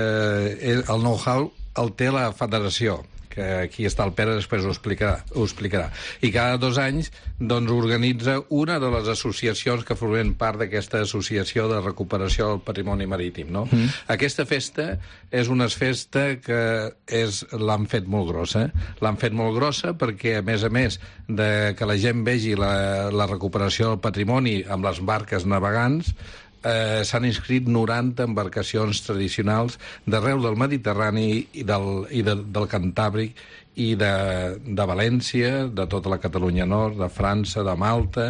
[SPEAKER 27] eh, el know-how el té la Federació, que aquí està el Pere, després ho explicarà, ho explicarà. I cada dos anys doncs, organitza una de les associacions que formen part d'aquesta associació de recuperació del patrimoni marítim. No? Mm. Aquesta festa és una festa que és, l'han fet molt grossa. L'han fet molt grossa perquè, a més a més, de que la gent vegi la, la recuperació del patrimoni amb les barques navegants, Eh, s'han inscrit noranta embarcacions tradicionals d'arreu del Mediterrani i del, i de, del Cantàbric i de, de València, de tota la Catalunya Nord, de França, de Malta,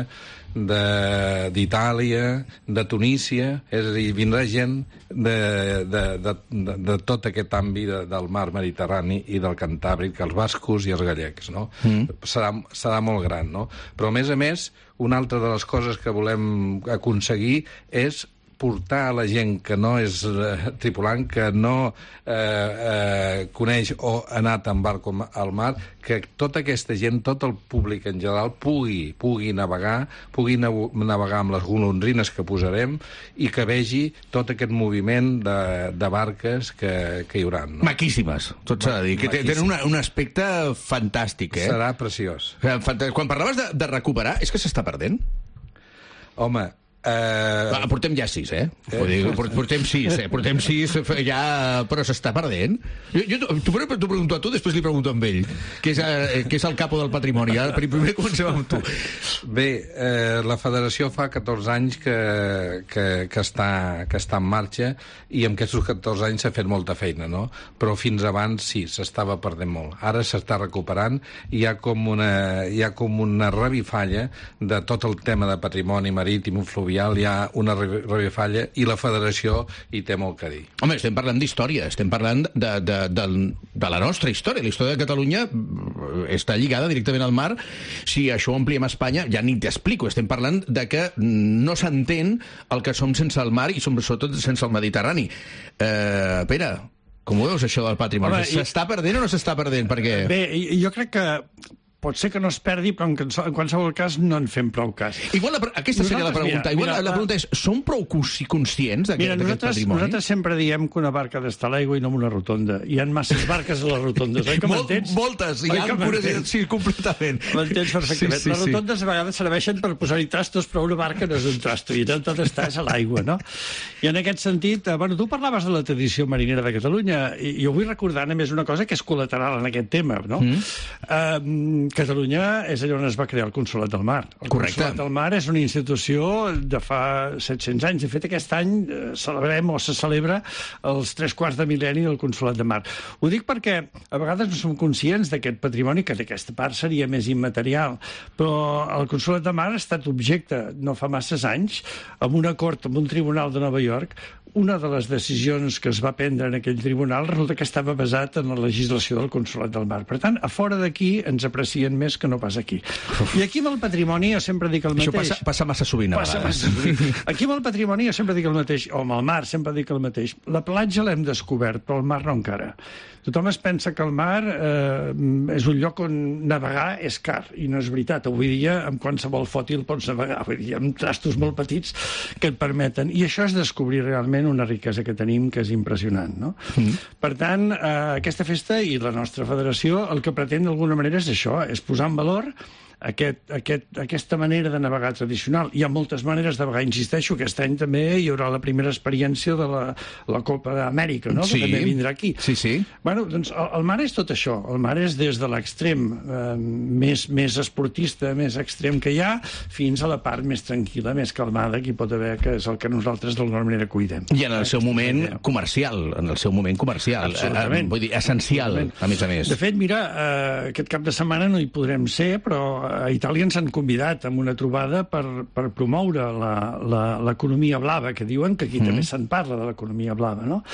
[SPEAKER 27] d'Itàlia, de, de Tunísia, és a dir, vindrà gent de, de, de, de, de tot aquest àmbit de, del mar Mediterrani i del Cantàbric, els bascos i els gallecs, no? Mm. Serà, serà molt gran, no? Però, a més a més, una altra de les coses que volem aconseguir és portar a la gent que no és eh, tripulant, que no eh, eh, coneix o ha anat en barco al mar, que tota aquesta gent, tot el públic en general, pugui, pugui navegar, pugui navegar amb les golondrines que posarem i que vegi tot aquest moviment de, de barques que, que hi haurà. No?
[SPEAKER 3] Maquíssimes, tot s'ha de dir, que tenen una, un aspecte fantàstic, eh?
[SPEAKER 27] Serà preciós.
[SPEAKER 3] Quan parlaves de, de recuperar, és que s'està perdent?
[SPEAKER 27] Home, Uh...
[SPEAKER 3] Va, portem ja sis, eh? eh? Vull dir, portem sis, eh? Portem sis, ja... però s'està perdent. Jo, jo t'ho pregunto a tu, després li pregunto a ell, que és, eh, que és el capo del patrimoni. Ara, primer comencem amb tu.
[SPEAKER 27] Bé, eh, la federació fa catorze anys que, que, que, està, que està en marxa i en aquests catorze anys s'ha fet molta feina, no? Però fins abans sí, s'estava perdent molt. Ara s'està recuperant i hi ha com una, hi ha com una revifalla de tot el tema de patrimoni marítim, fluvial, hi ha una revifalla i la federació hi té molt que dir.
[SPEAKER 3] Home, estem parlant d'història, estem parlant de, de, de, de la nostra història. La història de Catalunya està lligada directament al mar. Si això ho ampliem a Espanya, ja ni t'explico. Estem parlant de que no s'entén el que som sense el mar i sobretot sense el Mediterrani. Eh, Pere, com ho veus, això del patrimoni? S'està perdent o no s'està perdent? Perquè...
[SPEAKER 26] Bé, jo crec que pot ser que no es perdi, però en qualsevol cas no en fem prou cas.
[SPEAKER 3] Igual la, aquesta seria la pregunta. Igual mira, la, la pregunta és, som prou conscients d'aquest patrimoni?
[SPEAKER 26] Nosaltres sempre diem que una barca ha d'estar a l'aigua i no en una rotonda. Hi ha masses barques a les rotondes, oi que m'entens?
[SPEAKER 3] Moltes, hi ha algunes, sí, completament.
[SPEAKER 26] M'entens perfectament. Sí, sí, les rotondes sí. A vegades serveixen per posar-hi trastos, però una barca no és un trasto, i tot està a l'aigua, no? I en aquest sentit, bueno, tu parlaves de la tradició marinera de Catalunya, i jo vull recordar, a més, una cosa que és col·lateral en aquest tema, no? Mm. Uh, Catalunya és allà on es va crear el Consolat del Mar. El
[SPEAKER 3] Correcte.
[SPEAKER 26] Consolat del Mar és una institució de fa set-cents anys. De fet, aquest any celebrem o se celebra els tres quarts de mil·lenni del Consolat de Mar. Ho dic perquè a vegades no som conscients d'aquest patrimoni, que d'aquesta part seria més immaterial, però el Consolat de Mar ha estat objecte, no fa masses anys, amb un acord amb un tribunal de Nova York. Una de les decisions que es va prendre en aquell tribunal resulta que estava basat en la legislació del Consolat del Mar. Per tant, a fora d'aquí ens aprecien més que no pas aquí. Uf. I aquí amb el patrimoni jo sempre dic el mateix.
[SPEAKER 3] Això passa, passa massa sovint a
[SPEAKER 26] passa massa sovint. Aquí amb el patrimoni jo sempre dic el mateix, o amb el mar sempre dic el mateix. La platja l'hem descobert, però el mar no encara. Tothom es pensa que el mar eh, és un lloc on navegar és car, i no és veritat. Avui dia, amb qualsevol fòtil pots navegar, vull dir, amb trastos molt petits que et permeten. I això és descobrir realment una riquesa que tenim que és impressionant, no? Mm. Per tant, eh, aquesta festa i la nostra federació el que pretén d'alguna manera és això, és posar en valor Aquest, aquest, aquesta manera de navegar tradicional. Hi ha moltes maneres de navegar, insisteixo, aquest any també hi haurà la primera experiència de la, la Copa d'Amèrica, no?
[SPEAKER 3] Sí.
[SPEAKER 26] Que també vindrà aquí.
[SPEAKER 3] Sí, sí.
[SPEAKER 26] Bueno, doncs el, el mar és tot això. El mar és des de l'extrem eh, més, més esportista, més extrem que hi ha, fins a la part més tranquil·la, més calmada, que hi pot haver, que és el que nosaltres d'alguna manera cuidem.
[SPEAKER 3] I en el seu moment comercial, en el seu moment comercial.
[SPEAKER 26] Absolutament.
[SPEAKER 3] Eh, vull dir, essencial, a més a més.
[SPEAKER 26] De fet, mira, eh, aquest cap de setmana no hi podrem ser, però a Itàlia ens han convidat amb una trobada per, per promoure l'economia blava, que diuen que aquí mm. també se'n parla de l'economia blava, no?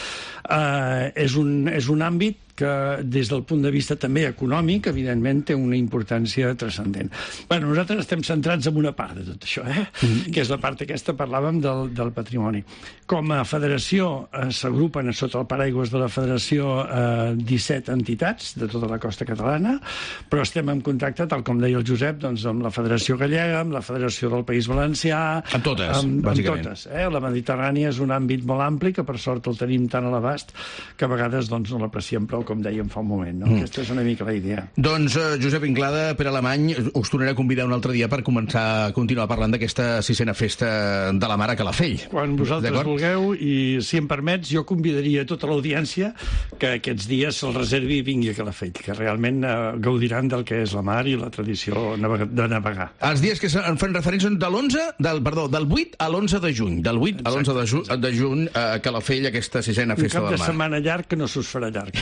[SPEAKER 26] Eh, és, un, és un àmbit que des del punt de vista també econòmic, evidentment, té una importància transcendent. Bueno, nosaltres estem centrats en una part de tot això, eh? Mm. que és la part aquesta, parlàvem del, del patrimoni. Com a federació eh, s'agrupen sota el paraigües de la federació eh, disset entitats de tota la costa catalana, però estem en contacte, tal com deia el Josep, doncs, amb la Federació Gallega, amb la Federació del País Valencià...
[SPEAKER 3] Amb totes,
[SPEAKER 26] amb,
[SPEAKER 3] bàsicament.
[SPEAKER 26] Amb totes, eh? La Mediterrània és un àmbit molt ampli, que per sort el tenim tan a l'abast, que a vegades doncs, no l'apreciem prou, com dèiem fa un moment. No? Mm. Aquesta és una mica la idea.
[SPEAKER 3] Doncs, uh, Josep Inglada, per Alemany, us tornaré a convidar un altre dia per començar a continuar parlant d'aquesta sisena festa de la Mar a Calafell.
[SPEAKER 26] Quan vosaltres vulgueu, i si em permets, jo convidaria tota l'audiència que aquests dies se'l reservi i vingui a Calafell, que realment uh, gaudiran del que és la mar i la tradició de navegar.
[SPEAKER 3] Els dies que en fan referència són de l'onze, del, perdó, del vuit a l'onze de juny. Del vuit a l'onze de, ju de juny a Calafell, aquesta sisena festa del mar.
[SPEAKER 26] Un cap de setmana llarg que no s'us farà llarg.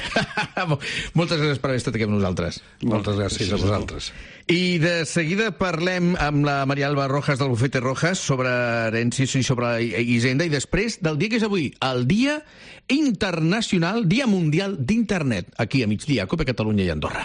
[SPEAKER 3] Moltes gràcies per haver estat aquí amb nosaltres.
[SPEAKER 27] Moltes gràcies a vosaltres.
[SPEAKER 3] I de seguida parlem amb la Maria Alba Rojas del Bufete Rojas sobre herències i sobre Hisenda, i després del dia que és avui, el Dia Internacional, Dia Mundial d'Internet, aquí a migdia, a Cope Catalunya i Andorra.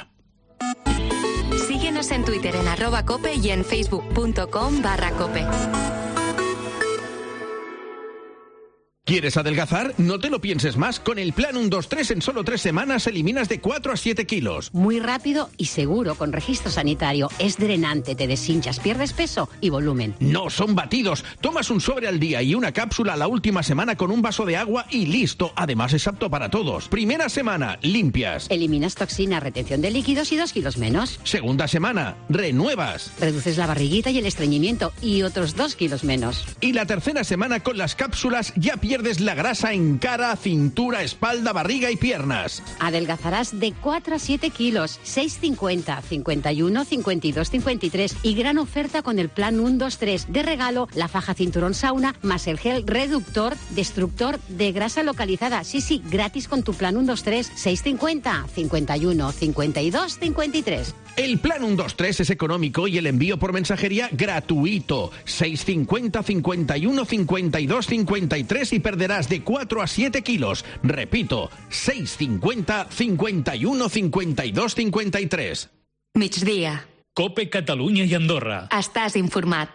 [SPEAKER 1] Síguenos en Twitter en arroba cope y en facebook punto com barra cope.
[SPEAKER 3] ¿Quieres adelgazar? No te lo pienses más. Con el plan uno dos tres en solo tres semanas eliminas de cuatro a siete kilos.
[SPEAKER 7] Muy rápido y seguro con registro sanitario. Es drenante, te deshinchas, pierdes peso y volumen.
[SPEAKER 3] No, son batidos. Tomas un sobre al día y una cápsula la última semana con un vaso de agua y listo. Además es apto para todos. Primera semana, limpias.
[SPEAKER 7] Eliminas toxina, retención de líquidos y dos kilos menos.
[SPEAKER 3] Segunda semana, renuevas.
[SPEAKER 7] Reduces la barriguita y el estreñimiento y otros dos kilos menos.
[SPEAKER 3] Y la tercera semana con las cápsulas ya pierdes Pierdes la grasa en cara, cintura, espalda, barriga y piernas.
[SPEAKER 7] Adelgazarás de cuatro a siete kilos, seis cincuenta, cincuenta y uno, cincuenta y dos, cincuenta y tres. Y gran oferta con el plan uno dos tres. De regalo, la faja cinturón sauna más el gel reductor, destructor de grasa localizada. Sí, sí, gratis con tu plan uno dos tres. seis cincuenta, cincuenta y uno, cincuenta y dos, cincuenta y tres.
[SPEAKER 3] El plan uno dos tres es económico y el envío por mensajería gratuito. seis cincuenta, cincuenta y uno, cincuenta y dos, cincuenta y tres y perderás de cuatro a siete kilos. Repito, seis cincuenta, cincuenta y uno, cincuenta y dos, cincuenta y tres.
[SPEAKER 1] Migdia.
[SPEAKER 2] Cope Catalunya i Andorra.
[SPEAKER 1] Estàs informat.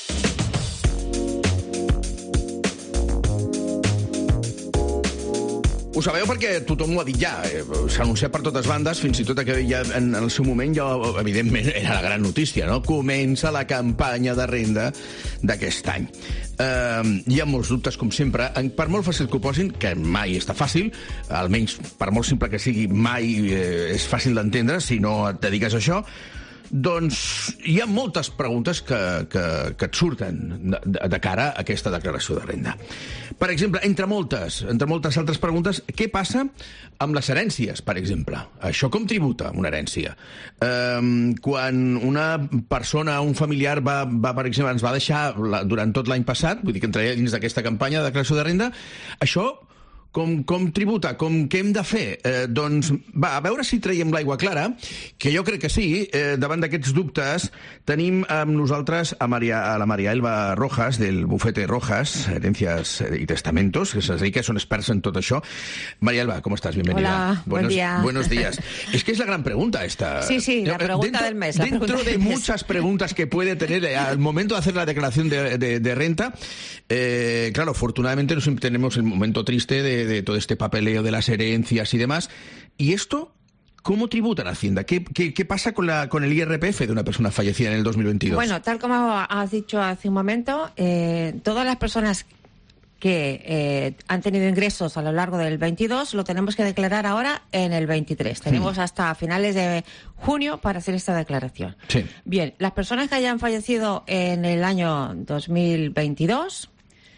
[SPEAKER 3] Ho sabeu perquè tothom ho ha dit ja. S'ha anunciat per totes bandes, fins i tot que ja en el seu moment ja, evidentment, era la gran notícia, no? Comença la campanya de renda d'aquest any. Uh, hi ha molts dubtes, com sempre. Per molt fàcil que ho posin, que mai està fàcil, almenys per molt simple que sigui, mai eh, és fàcil d'entendre si no et dediques a això, doncs hi ha moltes preguntes que, que, que et surten de, de cara a aquesta declaració de renda. Per exemple, entre moltes, entre moltes altres preguntes, què passa amb les herències, per exemple? Això com tributa una herència? Um, quan una persona, un familiar, va, va, per exemple, ens va deixar la, durant tot l'any passat, vull dir que entraria dins d'aquesta campanya de declaració de renda, això Com, com tributa, com què hem de fer? Eh, doncs, va, a veure si traiem l'aigua clara, que jo crec que sí. Eh, davant d'aquests dubtes tenim amb nosaltres a, Maria, a la Maria Elba Rojas, del bufete Rojas, Herencias y Testamentos, que se dedica, son experts en tot això. Maria Elba, ¿cómo estás? Bienvenida.
[SPEAKER 13] Hola,
[SPEAKER 3] buenos,
[SPEAKER 13] buen día.
[SPEAKER 3] Buenos días. Es que es la gran pregunta esta.
[SPEAKER 13] Sí, sí, la pregunta
[SPEAKER 3] dentro,
[SPEAKER 13] del mes. La
[SPEAKER 3] dentro
[SPEAKER 13] pregunta
[SPEAKER 3] de
[SPEAKER 13] del mes.
[SPEAKER 3] muchas preguntas que puede tener al momento de hacer la declaración de, de, de renta, eh, claro, afortunadamente no siempre tenemos el momento triste de de todo este papeleo de las herencias y demás. ¿Y esto cómo tributa la Hacienda? ¿Qué, qué, qué pasa con, la, con el I R P F de una persona fallecida en el dos mil veintidós?
[SPEAKER 13] Bueno, tal como has dicho hace un momento, eh, todas las personas que eh, han tenido ingresos a lo largo del veintidós lo tenemos que declarar ahora en el veintitrés. Tenemos hmm. hasta finales de junio para hacer esta declaración.
[SPEAKER 3] Sí.
[SPEAKER 13] Bien, las personas que hayan fallecido en el año dos mil veintidós...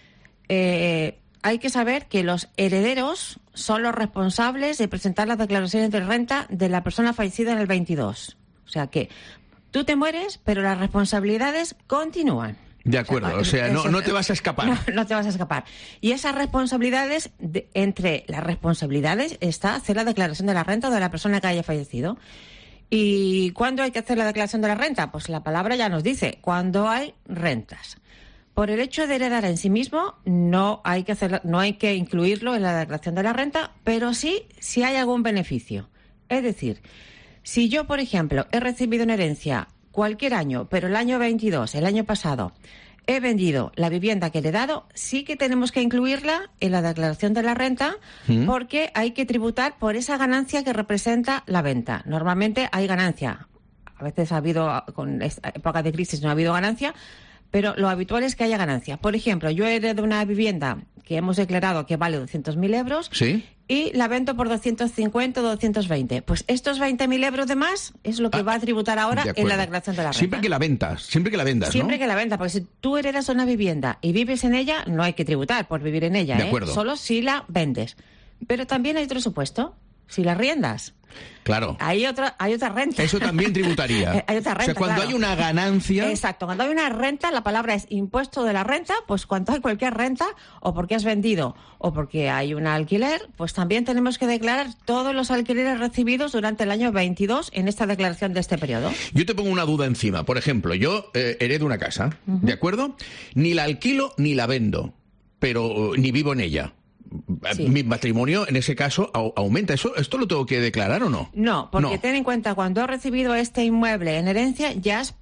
[SPEAKER 13] Eh, hay que saber que los herederos son los responsables de presentar las declaraciones de renta de la persona fallecida en el veintidós. O sea que tú te mueres, pero las responsabilidades continúan.
[SPEAKER 3] De acuerdo, o sea, no, no te vas a escapar.
[SPEAKER 13] No, no te vas a escapar. Y esas responsabilidades, de, entre las responsabilidades está hacer la declaración de la renta de la persona que haya fallecido. ¿Y cuándo hay que hacer la declaración de la renta? Pues la palabra ya nos dice, cuando hay rentas. Por el hecho de heredar en sí mismo, no hay que hacer, no hay que incluirlo en la declaración de la renta, pero sí si hay algún beneficio. Es decir, si yo, por ejemplo, he recibido una herencia cualquier año, pero el año veintidós, el año pasado, he vendido la vivienda que he heredado, sí que tenemos que incluirla en la declaración de la renta, ¿Mm? porque hay que tributar por esa ganancia que representa la venta. Normalmente hay ganancia. A veces ha habido, con esta época de crisis no ha habido ganancia, pero lo habitual es que haya ganancia. Por ejemplo, yo heredo una vivienda que hemos declarado que vale doscientos mil euros
[SPEAKER 3] ¿Sí?
[SPEAKER 13] y la vendo por doscientos cincuenta o doscientos veinte. Pues estos veinte mil euros de más es lo que ah, va a tributar ahora de en la declaración de la renta.
[SPEAKER 3] Siempre que la ventas, siempre que la vendas,
[SPEAKER 13] Siempre
[SPEAKER 3] ¿no?
[SPEAKER 13] que la vendas, porque si tú heredas una vivienda y vives en ella, no hay que tributar por vivir en ella,
[SPEAKER 3] de
[SPEAKER 13] ¿eh?
[SPEAKER 3] acuerdo.
[SPEAKER 13] Solo si la vendes. Pero también hay otro supuesto, si la arriendas.
[SPEAKER 3] Claro.
[SPEAKER 13] Hay otra, hay otra renta.
[SPEAKER 3] Eso también tributaría.
[SPEAKER 13] Hay otra renta,
[SPEAKER 3] o sea, cuando
[SPEAKER 13] claro.
[SPEAKER 3] hay una ganancia...
[SPEAKER 13] Exacto, cuando hay una renta, la palabra es impuesto de la renta, pues cuando hay cualquier renta, o porque has vendido, o porque hay un alquiler, pues también tenemos que declarar todos los alquileres recibidos durante el año veintidós en esta declaración de este periodo.
[SPEAKER 3] Yo te pongo una duda encima. Por ejemplo, yo eh, heredo una casa, uh-huh. ¿de acuerdo? Ni la alquilo ni la vendo, pero ni vivo en ella. Sí. Mi matrimonio, en ese caso, au- aumenta. ¿Eso, ¿Esto lo tengo que declarar o no?
[SPEAKER 13] No, porque
[SPEAKER 3] no.
[SPEAKER 13] ten en cuenta, cuando has recibido este inmueble en herencia, ya has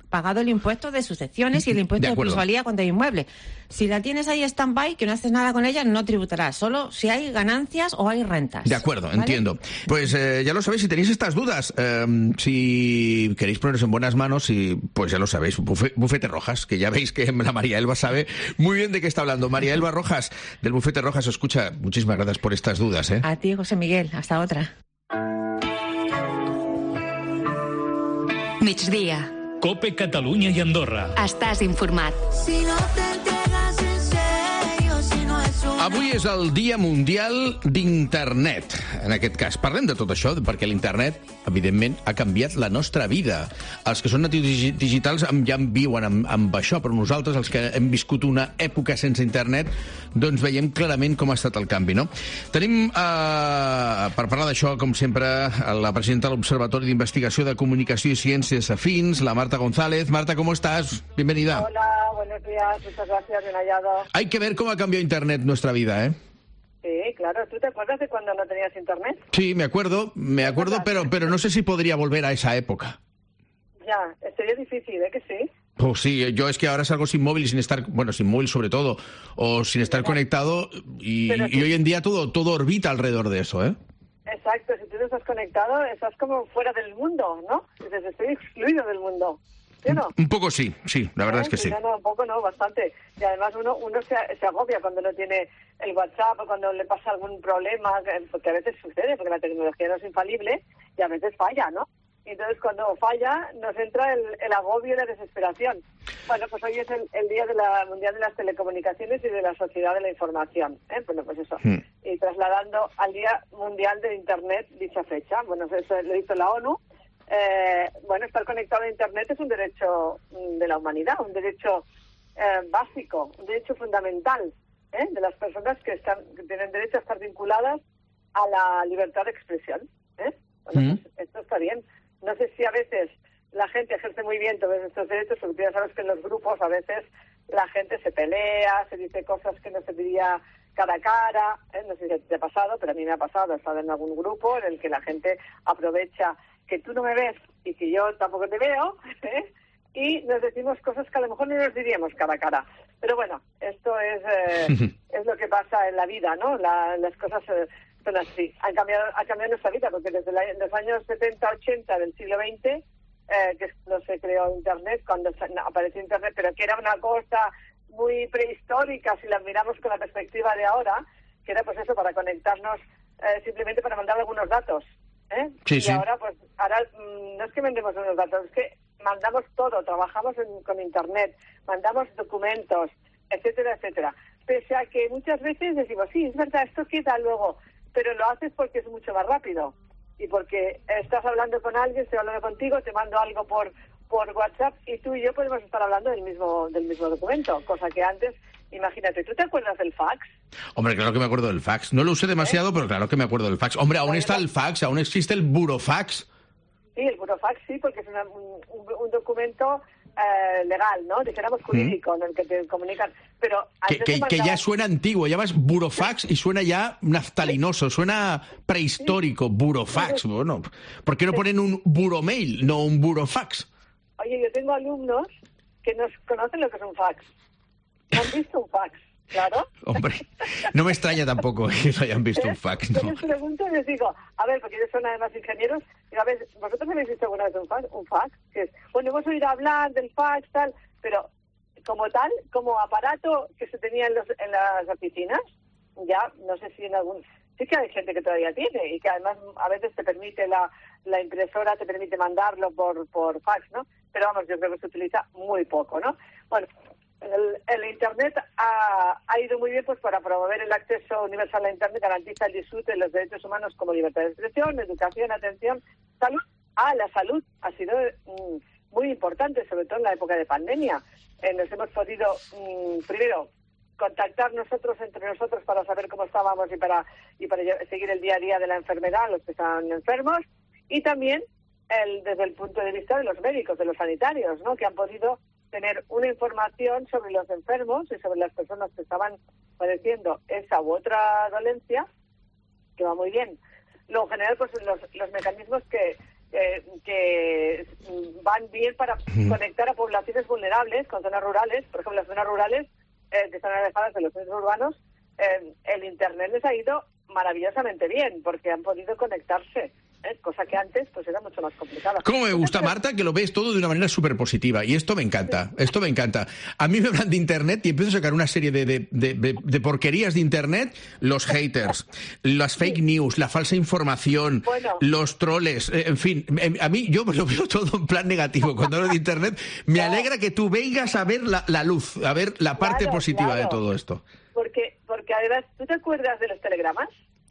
[SPEAKER 13] pagado el impuesto de sucesiones y el impuesto de, de plusvalía cuando hay inmueble. Si la tienes ahí stand-by, que no haces nada con ella, no tributarás, solo si hay ganancias o hay rentas.
[SPEAKER 3] De acuerdo,
[SPEAKER 13] ¿vale?
[SPEAKER 3] Entiendo. Pues eh, ya lo sabéis, si tenéis estas dudas, eh, si queréis poneros en buenas manos, y, pues ya lo sabéis, Bufete, Bufete Rojas, que ya veis que la María Elba sabe muy bien de qué está hablando. María Elba Rojas, del Bufete Rojas, escucha, muchísimas gracias por estas dudas. ¿eh?
[SPEAKER 13] A ti, José Miguel, hasta otra.
[SPEAKER 1] Migdia.
[SPEAKER 2] Cope Catalunya i Andorra.
[SPEAKER 1] Estàs informat.
[SPEAKER 12] Si no te entregas en serio, si no es un...
[SPEAKER 3] Avui és el Dia Mundial d'Internet. En aquest cas, parlem de tot això, perquè l'internet, evidentment, ha canviat la nostra vida. Els que són natius digi digitals ja en viuen amb, amb això, però nosaltres, els que hem viscut una època sense internet, doncs veiem clarament com ha estat el canvi, no? Tenim, eh, per parlar d'això, com sempre, la presidenta de l'Observatori d'Investigació de Comunicació i Ciències Afins, la Marta González. Marta, ¿cómo estás? Bienvenida.
[SPEAKER 14] Hola, buenos días, muchas gracias, bien hallado.
[SPEAKER 3] Hay que ver cómo ha cambiado internet nuestra vida, ¿eh?
[SPEAKER 14] Sí, claro. ¿Tú te acuerdas de cuando no tenías internet?
[SPEAKER 3] Sí, me acuerdo, me acuerdo, pero, pero no sé si podría volver a esa época.
[SPEAKER 14] Ya, sería difícil, ¿eh? Que sí.
[SPEAKER 3] Pues sí, yo es que ahora salgo sin móvil y sin estar, bueno, sin móvil sobre todo, o sin estar conectado, y,
[SPEAKER 14] Pero sí.
[SPEAKER 3] y hoy en día todo, todo orbita alrededor de eso, ¿eh?
[SPEAKER 14] Exacto, si tú no estás conectado, estás como fuera del mundo, ¿no? Dices, estoy excluido del mundo. ¿Sí o no?
[SPEAKER 3] Un poco sí, sí, la verdad
[SPEAKER 14] ¿Eh?
[SPEAKER 3] es que sí.
[SPEAKER 14] No, no, un poco no, bastante. Y además uno uno se, se agobia cuando no tiene el WhatsApp o cuando le pasa algún problema, porque a veces sucede, porque la tecnología no es infalible y a veces falla, ¿no? Y entonces cuando falla nos entra el, el agobio y la desesperación. Bueno, pues hoy es el, el Día de la Mundial de las Telecomunicaciones y de la Sociedad de la Información. ¿eh? Bueno, pues eso. Mm. Y trasladando al Día Mundial de Internet dicha fecha. Bueno, eso lo hizo la ONU. Eh, bueno, estar conectado a Internet es un derecho de la humanidad, un derecho eh, básico, un derecho fundamental ¿eh? de las personas que, están, que tienen derecho a estar vinculadas a la libertad de expresión. ¿eh? Bueno, mm. pues esto está bien. No sé si a veces la gente ejerce muy bien todos estos derechos, porque ya sabes que en los grupos a veces la gente se pelea, se dice cosas que no se diría cara a cara. ¿eh? No sé si te ha pasado, pero a mí me ha pasado. He estado en algún grupo en el que la gente aprovecha que tú no me ves y que yo tampoco te veo, ¿eh? y nos decimos cosas que a lo mejor no nos diríamos cara a cara. Pero bueno, esto es eh, es lo que pasa en la vida, ¿no? La, las cosas eh, son así. Han cambiado, ha cambiado nuestra vida, porque desde la, los años setenta, ochenta del siglo veinte, eh, que no se creó Internet, cuando apareció Internet, pero que era una cosa muy prehistórica, si la miramos con la perspectiva de ahora, que era pues eso, para conectarnos, eh, simplemente para mandar algunos datos. ¿Eh?
[SPEAKER 3] Sí,
[SPEAKER 14] y
[SPEAKER 3] sí.
[SPEAKER 14] ahora, pues, ahora no es que vendemos unos datos, es que mandamos todo, trabajamos en, con Internet, mandamos documentos, etcétera, etcétera. Pese a que muchas veces decimos, sí, es verdad, esto queda luego, pero lo haces porque es mucho más rápido y porque estás hablando con alguien, estoy hablando contigo, te mando algo por por WhatsApp y tú y yo podemos estar hablando del mismo del mismo documento, cosa que antes, imagínate, ¿tú te acuerdas del fax?
[SPEAKER 3] Hombre, claro que me acuerdo del fax. No lo usé demasiado, ¿Eh? pero claro que me acuerdo del fax. Hombre, aún está el fax, aún existe el burofax.
[SPEAKER 14] Sí, el burofax sí, porque es una, un, un documento eh, legal, ¿no? Dijéramos jurídico, mm. en el que te comunican. Pero
[SPEAKER 3] que, que, mandaba... que ya suena antiguo, llamas burofax y suena ya naftalinoso, suena prehistórico, sí. burofax. Sí. Bueno, ¿por qué no ponen un buromail, no un burofax?
[SPEAKER 14] Oye, yo tengo alumnos que no conocen lo que es un fax. ¿No han visto un fax? Claro.
[SPEAKER 3] Hombre, no me extraña tampoco que no hayan visto un fax, ¿no?
[SPEAKER 14] Yo les pregunto y les digo, a ver, porque ellos son además ingenieros, digo, a ver, ¿vosotros habéis visto alguna vez un fax? Un fax, que es, bueno, hemos oído hablar del fax, tal, pero como tal, como aparato que se tenía en, los, en las oficinas, ya, no sé si en algún... Sí que hay gente que todavía tiene y que además a veces te permite la, la impresora, te permite mandarlo por, por fax, ¿no? Pero vamos, yo creo que se utiliza muy poco, ¿no? Bueno, el, el Internet ha, ha ido muy bien pues para promover el acceso universal a Internet, garantiza el disfrute de los derechos humanos como libertad de expresión, educación, atención, salud. Ah, la salud ha sido mm, muy importante, sobre todo en la época de pandemia. Eh, nos hemos podido, mm, primero, contactar nosotros entre nosotros para saber cómo estábamos y para y para seguir el día a día de la enfermedad, los que están enfermos, y también el, desde el punto de vista de los médicos, de los sanitarios, ¿no? Que han podido tener una información sobre los enfermos y sobre las personas que estaban padeciendo esa u otra dolencia, que va muy bien. Luego, en general, pues los, los mecanismos que, eh, que van bien para
[SPEAKER 3] Mm.
[SPEAKER 14] conectar a poblaciones vulnerables con zonas rurales. Por ejemplo, las zonas rurales eh, que están alejadas de los centros urbanos, eh, el Internet les ha ido maravillosamente bien porque han podido conectarse. ¿eh? Cosa que antes pues era mucho más complicada.
[SPEAKER 3] ¿Cómo me gusta, Marta, que lo ves todo de una manera súper positiva? Y esto me encanta, esto me encanta. A mí me hablan de Internet y empiezo a sacar una serie de, de, de, de, de porquerías de Internet, los haters, las fake news, la falsa información,
[SPEAKER 14] Bueno.
[SPEAKER 3] los troles, eh, en fin, em- a mí yo lo veo todo en plan negativo. Cuando hablo de Internet, me alegra que tú vengas a ver la, la luz, a ver la parte
[SPEAKER 14] Claro,
[SPEAKER 3] positiva
[SPEAKER 14] claro.
[SPEAKER 3] de todo esto.
[SPEAKER 14] Porque, porque además, ¿tú te acuerdas de los telegramas?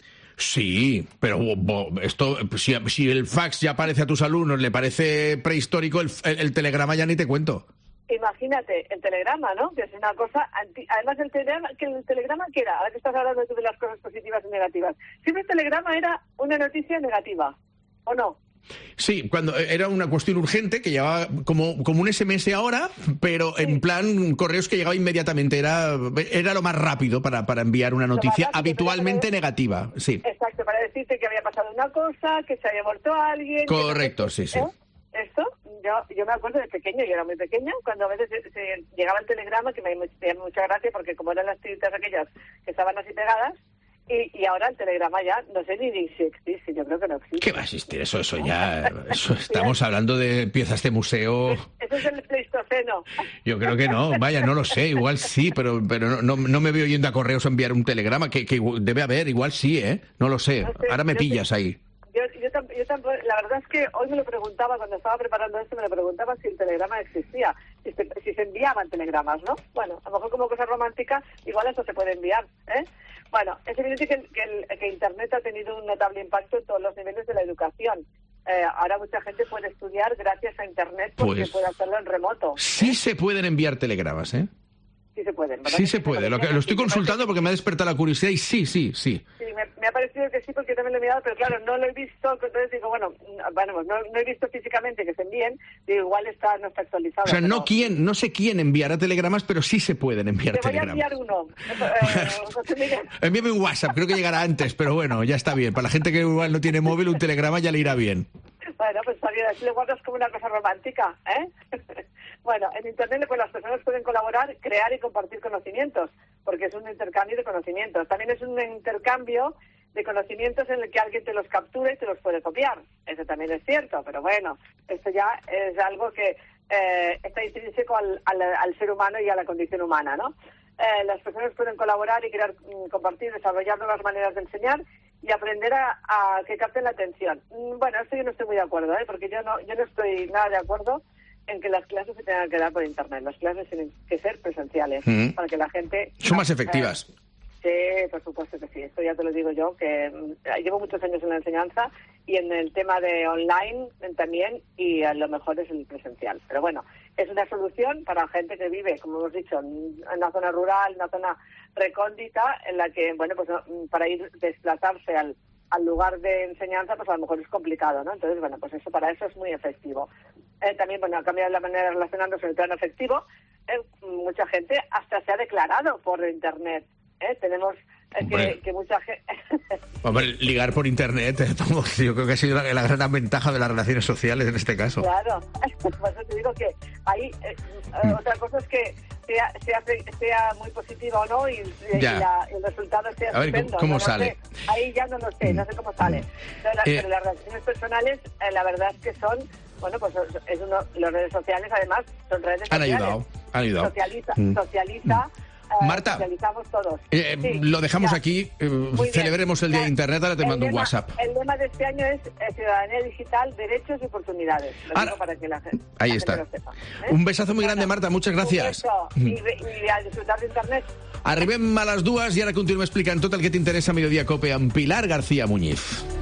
[SPEAKER 3] Sí, pero bo, esto, si, si el fax ya parece a tus alumnos, le parece prehistórico, el, el, el telegrama ya ni te cuento.
[SPEAKER 14] Imagínate, el telegrama, ¿no? Que es una cosa... Anti... Además, el telegrama, que el telegrama, ¿qué era? Ahora que estás hablando tú de las cosas positivas y negativas. Siempre el telegrama era una noticia negativa, ¿o no?
[SPEAKER 3] Sí, cuando era una cuestión urgente que llevaba como, como un ese eme ese ahora, pero en plan correos que llegaba inmediatamente. Era, era lo más rápido para, para enviar una noticia
[SPEAKER 14] rápido,
[SPEAKER 3] habitualmente
[SPEAKER 14] pero-
[SPEAKER 3] negativa. Sí,
[SPEAKER 14] Exacto, para decirte que había pasado una cosa, que se había muerto alguien... que no sé
[SPEAKER 3] correcto,
[SPEAKER 14] qué.
[SPEAKER 3] sí, sí.
[SPEAKER 14] ¿Eh? Esto, yo, yo me acuerdo de pequeño, yo era muy pequeña, cuando a veces se, se llegaba el telegrama, que me me hacía mucha gracia, porque como eran las tiritas aquellas que estaban así pegadas, y, y ahora el telegrama ya, no sé ni, ni si existe, yo creo que no existe.
[SPEAKER 3] ¿Qué va a existir? Eso, eso ya... Eso, estamos hablando de piezas de museo...
[SPEAKER 14] Eso es el Pleistoceno.
[SPEAKER 3] Yo creo que no, vaya, no lo sé, igual sí, pero, pero no, no, no me veo yendo a correos a enviar un telegrama, que, que debe haber, igual sí, ¿eh? No lo sé,
[SPEAKER 14] No sé,
[SPEAKER 3] ahora me
[SPEAKER 14] yo
[SPEAKER 3] pillas
[SPEAKER 14] sé.
[SPEAKER 3] ahí.
[SPEAKER 14] Yo, yo, tam- yo tampoco, la verdad es que hoy me lo preguntaba, cuando estaba preparando esto, me lo preguntaba si el telegrama existía, si se, si se enviaban telegramas, ¿no? Bueno, a lo mejor como cosa romántica, igual eso se puede enviar, ¿eh? Bueno, es evidente que, que, el, que Internet ha tenido un notable impacto en todos los niveles de la educación. Eh, ahora mucha gente puede estudiar gracias a Internet porque
[SPEAKER 3] Pues-
[SPEAKER 14] puede hacerlo en remoto.
[SPEAKER 3] Sí se pueden enviar telegramas, ¿eh?
[SPEAKER 14] Sí se pueden, ¿verdad?
[SPEAKER 3] Sí
[SPEAKER 14] que
[SPEAKER 3] se puede, lo, que, lo estoy
[SPEAKER 14] Sí, me
[SPEAKER 3] consultando porque me ha despertado la curiosidad y sí, sí, sí.
[SPEAKER 14] Sí, me, me ha parecido que sí, porque yo también lo he mirado, pero claro, no lo he visto, entonces digo, bueno, bueno no, no he visto físicamente que se envíen, digo, igual está, no está actualizado.
[SPEAKER 3] O sea, no
[SPEAKER 14] pero-
[SPEAKER 3] quién, no sé quién enviará telegramas, pero sí se pueden enviar
[SPEAKER 14] Te voy a
[SPEAKER 3] telegramas.
[SPEAKER 14] enviar uno. Eh, José Miguel.
[SPEAKER 3] Envíame un WhatsApp, creo que llegará antes, pero bueno, ya está bien. Para la gente que igual no tiene móvil, un telegrama ya le irá bien.
[SPEAKER 14] Bueno, pues está bien, así lo guardas como una cosa romántica, ¿eh? Bueno, en Internet pues, las personas pueden colaborar, crear y compartir conocimientos, porque es un intercambio de conocimientos. También es un intercambio de conocimientos en el que alguien te los captura y te los puede copiar. Eso también es cierto, pero bueno, esto ya es algo que eh, está intrínseco al, al, al ser humano y a la condición humana, ¿no? Eh, las personas pueden colaborar y crear, mm, compartir, desarrollar nuevas maneras de enseñar y aprender a, a que capten la atención. Mm, Bueno, esto yo no estoy muy de acuerdo, ¿eh? Porque yo no, yo no estoy nada de acuerdo en que las clases se tengan que dar por Internet. Las clases tienen que ser presenciales
[SPEAKER 3] Mm.
[SPEAKER 14] para que la gente...
[SPEAKER 3] Son más efectivas.
[SPEAKER 14] Sí, por supuesto que sí. Esto ya te lo digo yo, que mm, llevo muchos años en la enseñanza y en el tema de online eh, también, y a lo mejor es el presencial. Pero bueno, es una solución para gente que vive, como hemos dicho, en una zona rural, en una zona recóndita, en la que, bueno, pues no, para ir desplazarse al, al lugar de enseñanza, pues a lo mejor es complicado, ¿no? Entonces, bueno, pues eso para eso es muy efectivo. Eh, también, bueno, ha cambiado la manera de relacionarnos en el plano afectivo. Eh, mucha gente hasta se ha declarado por Internet. ¿eh? Tenemos eh, que, que mucha gente...
[SPEAKER 3] Hombre, ligar por Internet, eh, vamos, yo creo que ha sido la, la gran ventaja de las relaciones sociales en este caso.
[SPEAKER 14] Claro, por eso te digo que ahí eh, eh, otra cosa es que sea, sea, sea muy positiva o no y, y
[SPEAKER 3] Ya.
[SPEAKER 14] la- el resultado sea
[SPEAKER 3] A ver, ¿cómo-
[SPEAKER 14] estupendo.
[SPEAKER 3] cómo
[SPEAKER 14] No lo
[SPEAKER 3] sale?
[SPEAKER 14] sé. Ahí ya no lo sé, no sé cómo sale. Pero, la-
[SPEAKER 3] Eh.
[SPEAKER 14] pero las relaciones personales, eh, la verdad es que son, bueno, pues es uno, las redes sociales además son redes
[SPEAKER 3] Han
[SPEAKER 14] sociales.
[SPEAKER 3] ayudado, han ayudado.
[SPEAKER 14] Socializa,
[SPEAKER 3] Mm.
[SPEAKER 14] socializa, eh,
[SPEAKER 3] Marta.
[SPEAKER 14] socializamos todos.
[SPEAKER 3] Eh,
[SPEAKER 14] Sí,
[SPEAKER 3] lo dejamos
[SPEAKER 14] ya.
[SPEAKER 3] aquí, eh,
[SPEAKER 14] Muy bien.
[SPEAKER 3] celebremos el Día de Internet, ahora te
[SPEAKER 14] El
[SPEAKER 3] mando un
[SPEAKER 14] lema-
[SPEAKER 3] WhatsApp.
[SPEAKER 14] El lema de este año es eh, ciudadanía digital, derechos y oportunidades. Lo digo para que la gente,
[SPEAKER 3] Ahí
[SPEAKER 14] la gente
[SPEAKER 3] está.
[SPEAKER 14] lo sepa, ¿eh?
[SPEAKER 3] Un besazo muy grande, Marta, muchas gracias.
[SPEAKER 14] Un beso i, i a disfrutar d'internet.
[SPEAKER 3] Arribem a les dues i ara continuem explicant tot el que t'interessa a Mediodía Cope amb Pilar García Muñiz.